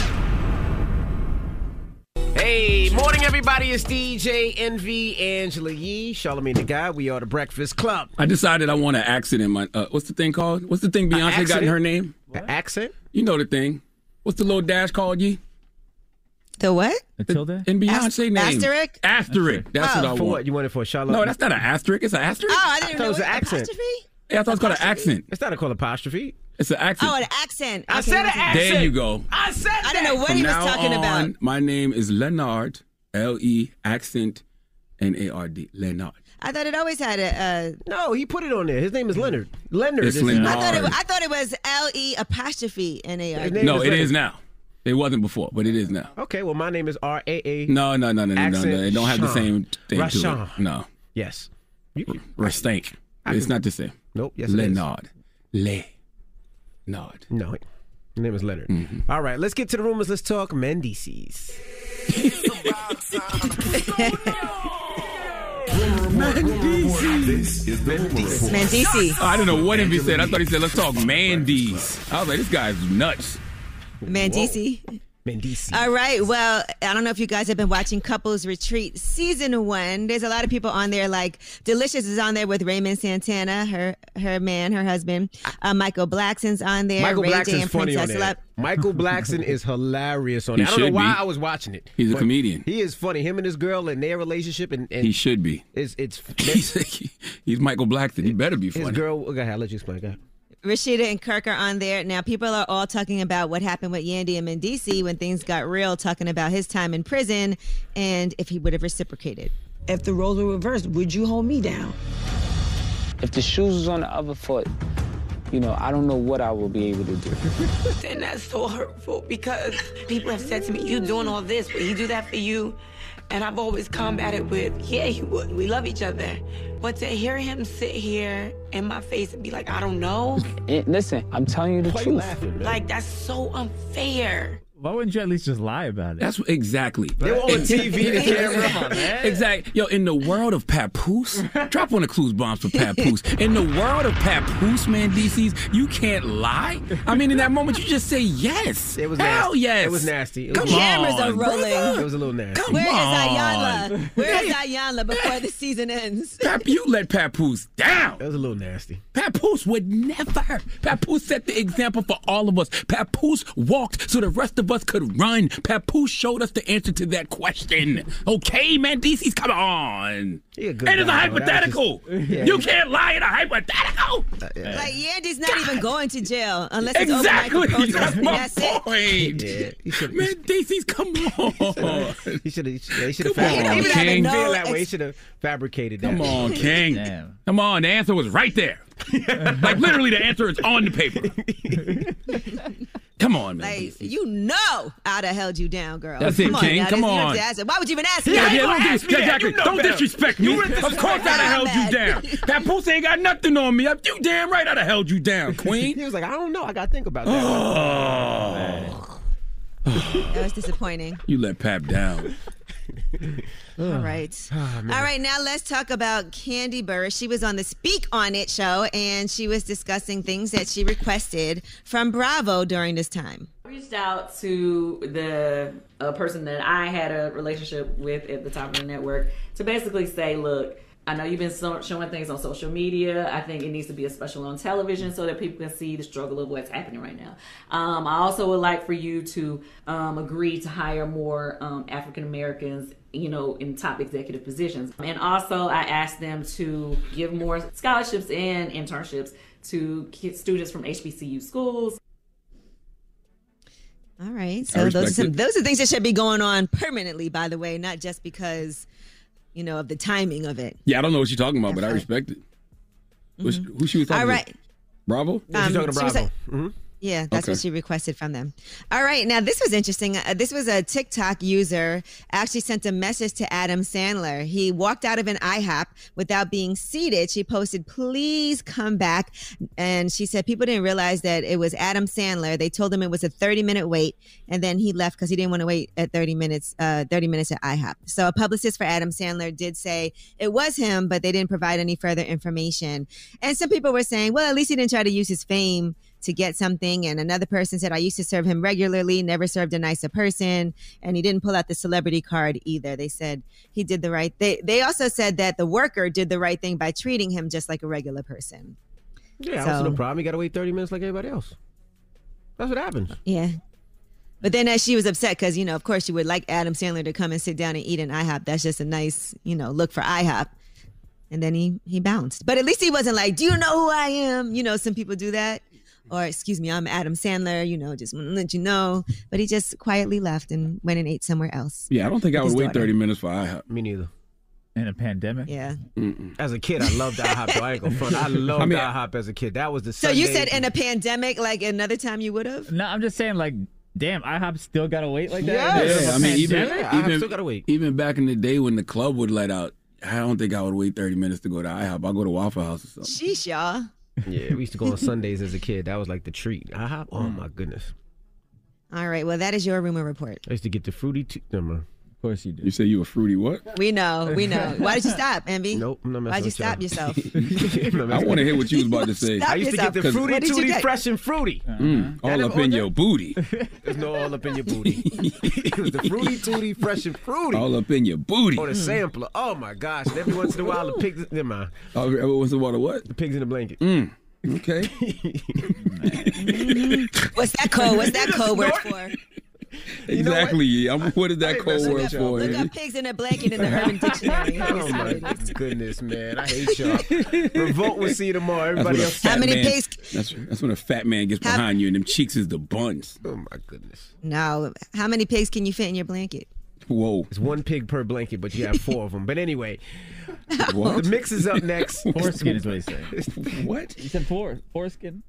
Hey, morning, everybody. It's D J Envy, Angela Yee, Charlamagne the Guy. We are The Breakfast Club. I decided I want an accent in my. Uh, what's the thing called? What's the thing Beyonce got in her name? An accent? You know the thing. What's the little dash called, Yee? The what? The tilde? In Beyonce name. Asterisk? Asterisk. That's Oh. what I want. For what? You want it for Charlamagne? No, that's not an asterisk. It's an asterisk. Oh, I didn't I thought know it was an what- accent. apostrophe? Yeah, I thought it was called an accent. It's not a called apostrophe. It's an accent. Oh, an accent. I Okay, said an listen. accent. There you go. I said I didn't know what From he was now talking on, about. my name is Leonard, L E accent N A R D, Leonard. I thought it always had a. Uh, No, he put it on there. His name is Leonard. Leonard It's is Leonard. I thought it. I thought it was L E apostrophe N A R His D. name No, is it Leonard. is now. It wasn't before, but it is now. Okay, well, my name is R A A. No, no, no, no, no, no, Accent no. They don't have the Sean. same thing to Rashawn. it. No. Yes. You- Restank. I It's can- not the same. Nope. Yes, it is. Leonard. Leonard. No, his name is Leonard. Mm-hmm. All right, let's get to the rumors. Let's talk Mendices. This is the rumor report. Mendici. Oh, I don't know what he said. I thought he said, let's talk Mandy's. I was like, this guy's nuts. Mendici. Mendici. All right. Well, I don't know if you guys have been watching Couples Retreat season one. There's a lot of people on there. Like Delicious is on there with Raymond Santana, her her man, her husband. Uh, Michael Blackson's on there. Michael Ray J Blackson's and funny on Princess there. Love. Michael Blackson is hilarious on He it. I don't know should why be. I was watching it. He's a but comedian. He is funny. Him and his girl and their relationship, and, and He should be. it's it's He's, he's Michael Blackson. He better be his funny. girl. Okay, I'll let you explain. Go ahead. Rashida and Kirk are on there. Now, people are all talking about what happened with Yandy and Mendici when things got real, talking about his time in prison and if he would have reciprocated. If the roles were reversed, would you hold me down? If the shoes was on the other foot, you know, I don't know what I will be able to do. And that's so hurtful because people have said to me, you doing all this, but he do that for you. And I've always combated with, yeah, he would. We love each other. But to hear him sit here in my face and be like, I don't know. And listen, I'm telling you the Why truth. you laughing, man? Like, that's so unfair. Why wouldn't you at least just lie about it? That's what- exactly. They were on T V, the camera. Come on, man. Exactly. Yo, in the world of Papoose, drop one of Clues bombs for Papoose. In the world of Papoose, man, D Cs, you can't lie. I mean, in that moment, you just say yes. It was Hell nasty. yes. It was nasty. It was Come nasty. Cameras are on, rolling. It was a little nasty. Come Where is on. Ayanla? Where is Ayanla before the season ends? Pap, you let Papoose down. It was a little nasty. Papoose would never. Papoose set the example for all of us. Papoose walked so the rest of us could run. Papoose showed us the answer to that question. Okay, man, D C's, come on. He a good And it's a guy, though. That was hypothetical. just- yeah. You can't lie in a hypothetical. Like, Yandy's not even going to jail unless it's Exactly. overnight protest. That's and my that's it. point. Yeah, he should Man, D C's, come on. He should have. He should have. Come on, Even if he King. didn't feel that way, he should have fabricated that. Come on, King. Damn. Come on, the answer was right there. Like, literally, the answer is on the paper. Come on, man. Like, you know I'd have held you down, girl. That's it, Come on, King. now, Come this- you don't on. have to ask it. Why would you even ask me? Yeah, that? yeah, don't, dis- ask me that. exactly. You know don't better. disrespect me. You Of disrespect course, I'd have me. held you I'm down. That pussy ain't got nothing on me. You damn right I'd have held you down, Queen. He was like, I don't know. I got to think about that. Oh. That was disappointing. You let Pap down. All right. Oh, All right, now let's talk about Candy Burris. She was on the Speak On It show, and she was discussing things that she requested from Bravo during this time. I reached out to the uh, person that I had a relationship with at the top of the network to basically say, look, I know you've been so- showing things on social media. I think it needs to be a special on television so that people can see the struggle of what's happening right now. Um, I also would like for you to um, agree to hire more um, African Americans, you know, in top executive positions. And also I asked them to give more scholarships and internships to kids, students from H B C U schools. All right. So those are, some, it. those are things that should be going on permanently, by the way, not just because, you know, of the timing of it. Yeah, I don't know what she's talking about, but I respect it. Who's- Who she was talking All right. to? Bravo? Um, She's talking to she was Bravo. like- Mm-hmm. Yeah, that's Okay. what she requested from them. All right, now this was interesting. Uh, this was a TikTok user actually sent a message to Adam Sandler. He walked out of an IHOP without being seated. She posted, "Please come back." And she said people didn't realize that it was Adam Sandler. They told him it was a thirty minute wait, and then he left because he didn't want to wait at thirty minutes, uh, thirty minutes at IHOP. So a publicist for Adam Sandler did say it was him, but they didn't provide any further information. And some people were saying, well, at least he didn't try to use his fame to get something. And another person said, I used to serve him regularly, never served a nicer person. And he didn't pull out the celebrity card either. They said he did the right thing. They also said that the worker did the right thing by treating him just like a regular person. Yeah, So- also no problem. You got to wait thirty minutes like everybody else. That's what happens. Yeah. But then as she was upset because, you know, of course you would like Adam Sandler to come and sit down and eat in IHOP. That's just a nice, you know, look for IHOP. And then he, he bounced. But at least he wasn't like, do you know who I am? You know, some people do that. Or, excuse me, I'm Adam Sandler, you know, just want to let you know. But he just quietly left and went and ate somewhere else. Yeah, I don't think I with would his wait daughter. thirty minutes for IHOP. Me neither. In a pandemic? Yeah. Mm-mm. As a kid, I loved IHOP. Though. I ain't gonna front. I loved I mean, IHOP as a kid. That was the So you Sunday- said in a pandemic, like another time you would have? No, I'm just saying, like, damn, IHOP still got to wait like that? Yes. Yeah, I mean, even, pandemic? I even, still gotta wait. even back in the day when the club would let out, I don't think I would wait thirty minutes to go to IHOP. I'll go to Waffle House or something. Sheesh, y'all. Yeah, we used to go on Sundays as a kid. That was like the treat. IHOP. Oh my goodness. All right. Well, that is your rumor report. I used to get the fruity. T- no, man. Of course you do. You say you a fruity what? We know. We know. Why did you stop, Envy? Nope. I'm not messing Why'd you with stop y'all. yourself? I want to hear what you was about to say. Stop I used to yourself. get the fruity What did you tooty get? fresh and fruity. Mm, all That up is- in your booty. There's no all up in your booty. It was the fruity tooty fresh and fruity. All up in your booty. Or the sampler. Oh my gosh. And every once in a while, the pigs. Never mind. Oh, every once in a while, what? The pigs in the blanket. Mm. Okay. What's that code? What's that code word for? Exactly. I'm, what is that ain't code messing word with for? y'all. Look up pigs in a blanket in the Urban Dictionary. Oh my goodness, man! I hate y'all. Revolt will see you tomorrow. That's Everybody when a else. fat How many man- pigs- That's, that's when a fat man gets How- behind you and them cheeks is the buns. Oh my goodness! No. How many pigs can you fit in your blanket? Whoa. It's one pig per blanket, but you have four of them. But anyway, What? the mix is up next. Foreskin is what he said. What? You said four. Foreskin?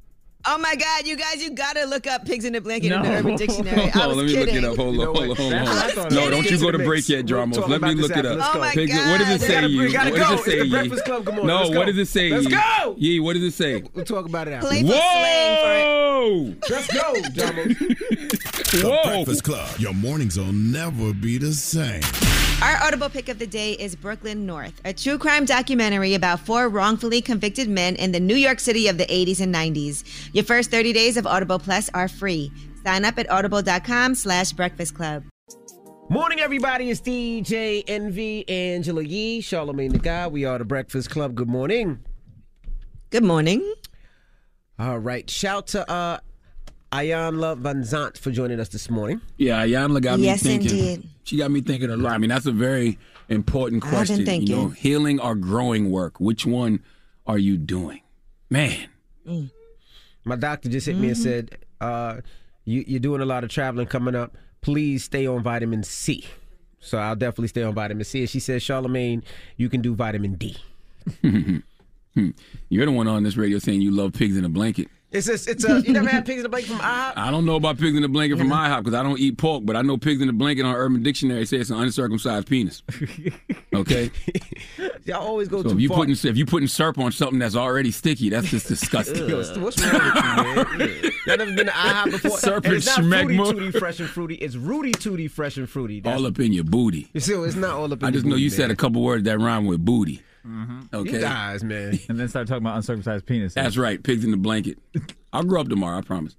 Oh my God, you guys, you gotta look up pigs in a blanket No. in the Urban Dictionary. I was let me kidding. look it up. Hold on, hold on, hold on. That's Hold what- on. No, don't you go to break yet, Dramos. Let me look it up. Oh my Pigs- God. What does it We say, gotta- you? we gotta What does go. it say, It's the Yee? Breakfast Club. Come on, No, let's what go. does it say, Let's Yee? go. Yee, what does it say? We'll talk about it after. Playful slang Whoa! Let's go, Dramos. The Breakfast Club. Your mornings will never be the same. Our Audible pick of the day is Brooklyn North, a true crime documentary about four wrongfully convicted men in the New York City of the eighties and nineties. Your first thirty days of Audible Plus are free. Sign up at audible.com slash breakfast club. Morning, everybody. It's D J Envy, Angela Yee, Charlamagne the Guy. We are the Breakfast Club. Good morning. Good morning. All right. Shout to uh, Ayanla Van Zant for joining us this morning. Yeah, Ayanla got Yes, me thinking. indeed. She got me thinking a lot. I mean, that's a very important I've been question. You thinking. know, healing or growing work. Which one are you doing? Man. Mm. My doctor just hit me and Mhm. said, uh, you, you're doing a lot of traveling coming up. Please stay on vitamin C. So I'll definitely stay on vitamin C. And she says, Charlamagne, you can do vitamin D. You're the one on this radio saying you love pigs in a blanket. It's a, it's a, you never had pigs in a blanket from IHOP? I don't know about pigs in a blanket from IHOP because I don't eat pork, but I know pigs in a blanket on Urban Dictionary say it's an uncircumcised penis. Okay? Y'all always go So too if you far. putting if you putting syrup on something that's already sticky, that's just disgusting. Yo, what's wrong with you, man? Y'all never been to IHOP before? Serpent And it's not Fruity schmegma. Tooty Fresh and Fruity. It's Rudy Tooty Fresh and Fruity. That's, All up in your booty. So it's not all up in I your just know booty, you man. said a couple words that rhyme with booty. Okay. You guys, man. And then start talking about uncircumcised penis. That's right. Pigs in the blanket. I'll grow up tomorrow, I promise.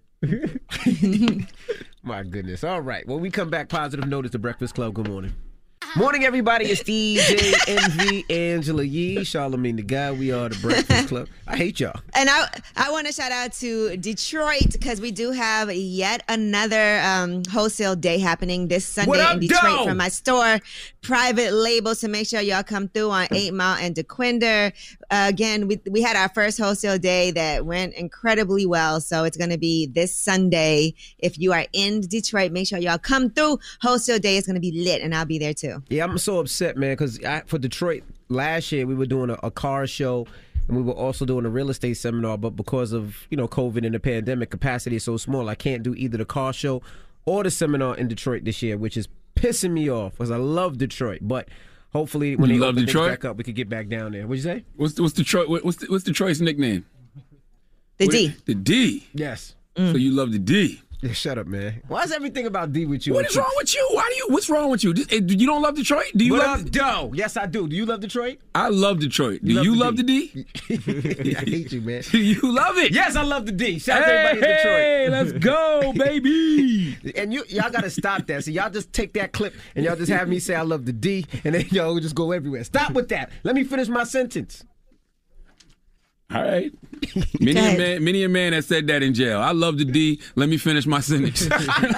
My goodness. All right. When we come back, positive note is the Breakfast Club. Good morning. Morning, everybody. It's D J Envy, Angela Yee, Charlamagne the Guy. We are the Breakfast Club. I hate y'all. And I I want to shout out to Detroit because we do have yet another um, wholesale day happening this Sunday What up, in Detroit Doe? from my store, Private Label. So make sure y'all come through on eight Mile and DeQuinder. Uh, again, we we had our first wholesale day that went incredibly well. So it's going to be this Sunday. If you are in Detroit, make sure y'all come through. Wholesale day is going to be lit, and I'll be there too. Yeah, I'm so upset, man, because for Detroit, last year we were doing a, a car show and we were also doing a real estate seminar, but because of, you know, COVID and the pandemic, capacity is so small, I can't do either the car show or the seminar in Detroit this year, which is pissing me off because I love Detroit. But hopefully when You they love open things Detroit? back up, we could get back down there. What'd you say? What's what's Detroit? what- What's what's Detroit's nickname? The What- D. The D. Yes. So you love the D. Yeah, shut up, man. Why is everything about D with you? What is wrong with you? Why do you? What's wrong with you? Just- eh, You don't love Detroit? Do you What love? up, Doe? Yes, I do. Do you love Detroit? I love Detroit. Do You you, love the love the D? I hate you, man. Do you love it? Yes, I love the D. Shout out to Hey, everybody in Detroit. hey, let's go, baby. And you, y'all gotta stop that. So y'all just take that clip and y'all just have me say I love the D, and then y'all just go everywhere. Stop with that. Let me finish my sentence. All right. Many a man, many a man has said that in jail. I love the D. Let me finish my sentence.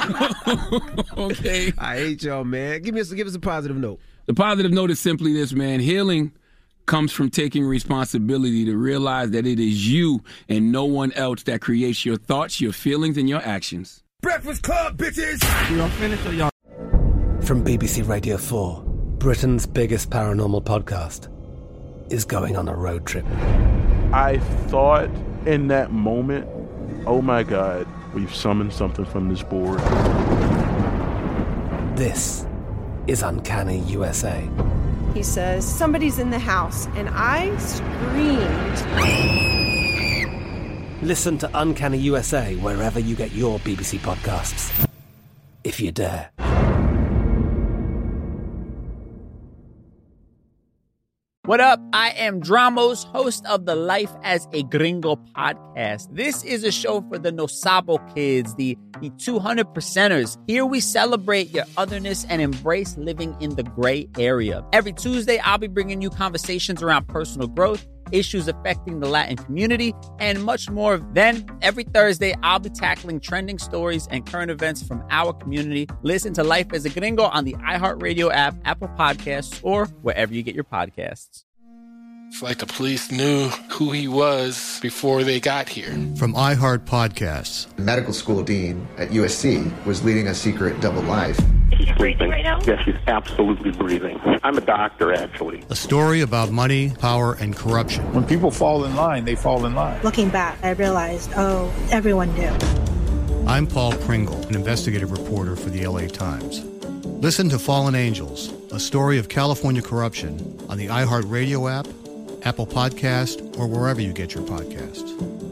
Okay. I hate y'all, man. Give me a, give us a positive note. The positive note is simply this, man. Healing comes from taking responsibility to realize that it is you and no one else that creates your thoughts, your feelings, and your actions. Breakfast Club, bitches! Y'all finished or y'all? From B B C Radio four, Britain's biggest paranormal podcast is going on a road trip. I thought in that moment, oh my God, we've summoned something from this board. This is Uncanny U S A. He says, somebody's in the house, and I screamed. Listen to Uncanny U S A wherever you get your B B C podcasts, if you dare. What up? I am Dramos, host of the Life as a Gringo podcast. This is a show for the No Sabo kids, the, the two hundred percenters. Here we celebrate your otherness and embrace living in the gray area. Every Tuesday, I'll be bringing you conversations around personal growth, issues affecting the Latin community, and much more. Then, every Thursday, I'll be tackling trending stories and current events from our community. Listen to Life as a Gringo on the iHeartRadio app, Apple Podcasts, or wherever you get your podcasts. It's like the police knew who he was before they got here. From iHeart Podcasts. The medical school dean at U S C was leading a secret double life. Is she breathing right now? Yes, she's absolutely breathing. I'm a doctor, actually. A story about money, power, and corruption. When people fall in line, they fall in line. Looking back, I realized, oh, everyone knew. I'm Paul Pringle, an investigative reporter for the L A Times. Listen to Fallen Angels, a story of California corruption on the iHeartRadio app, Apple Podcast, or wherever you get your podcasts.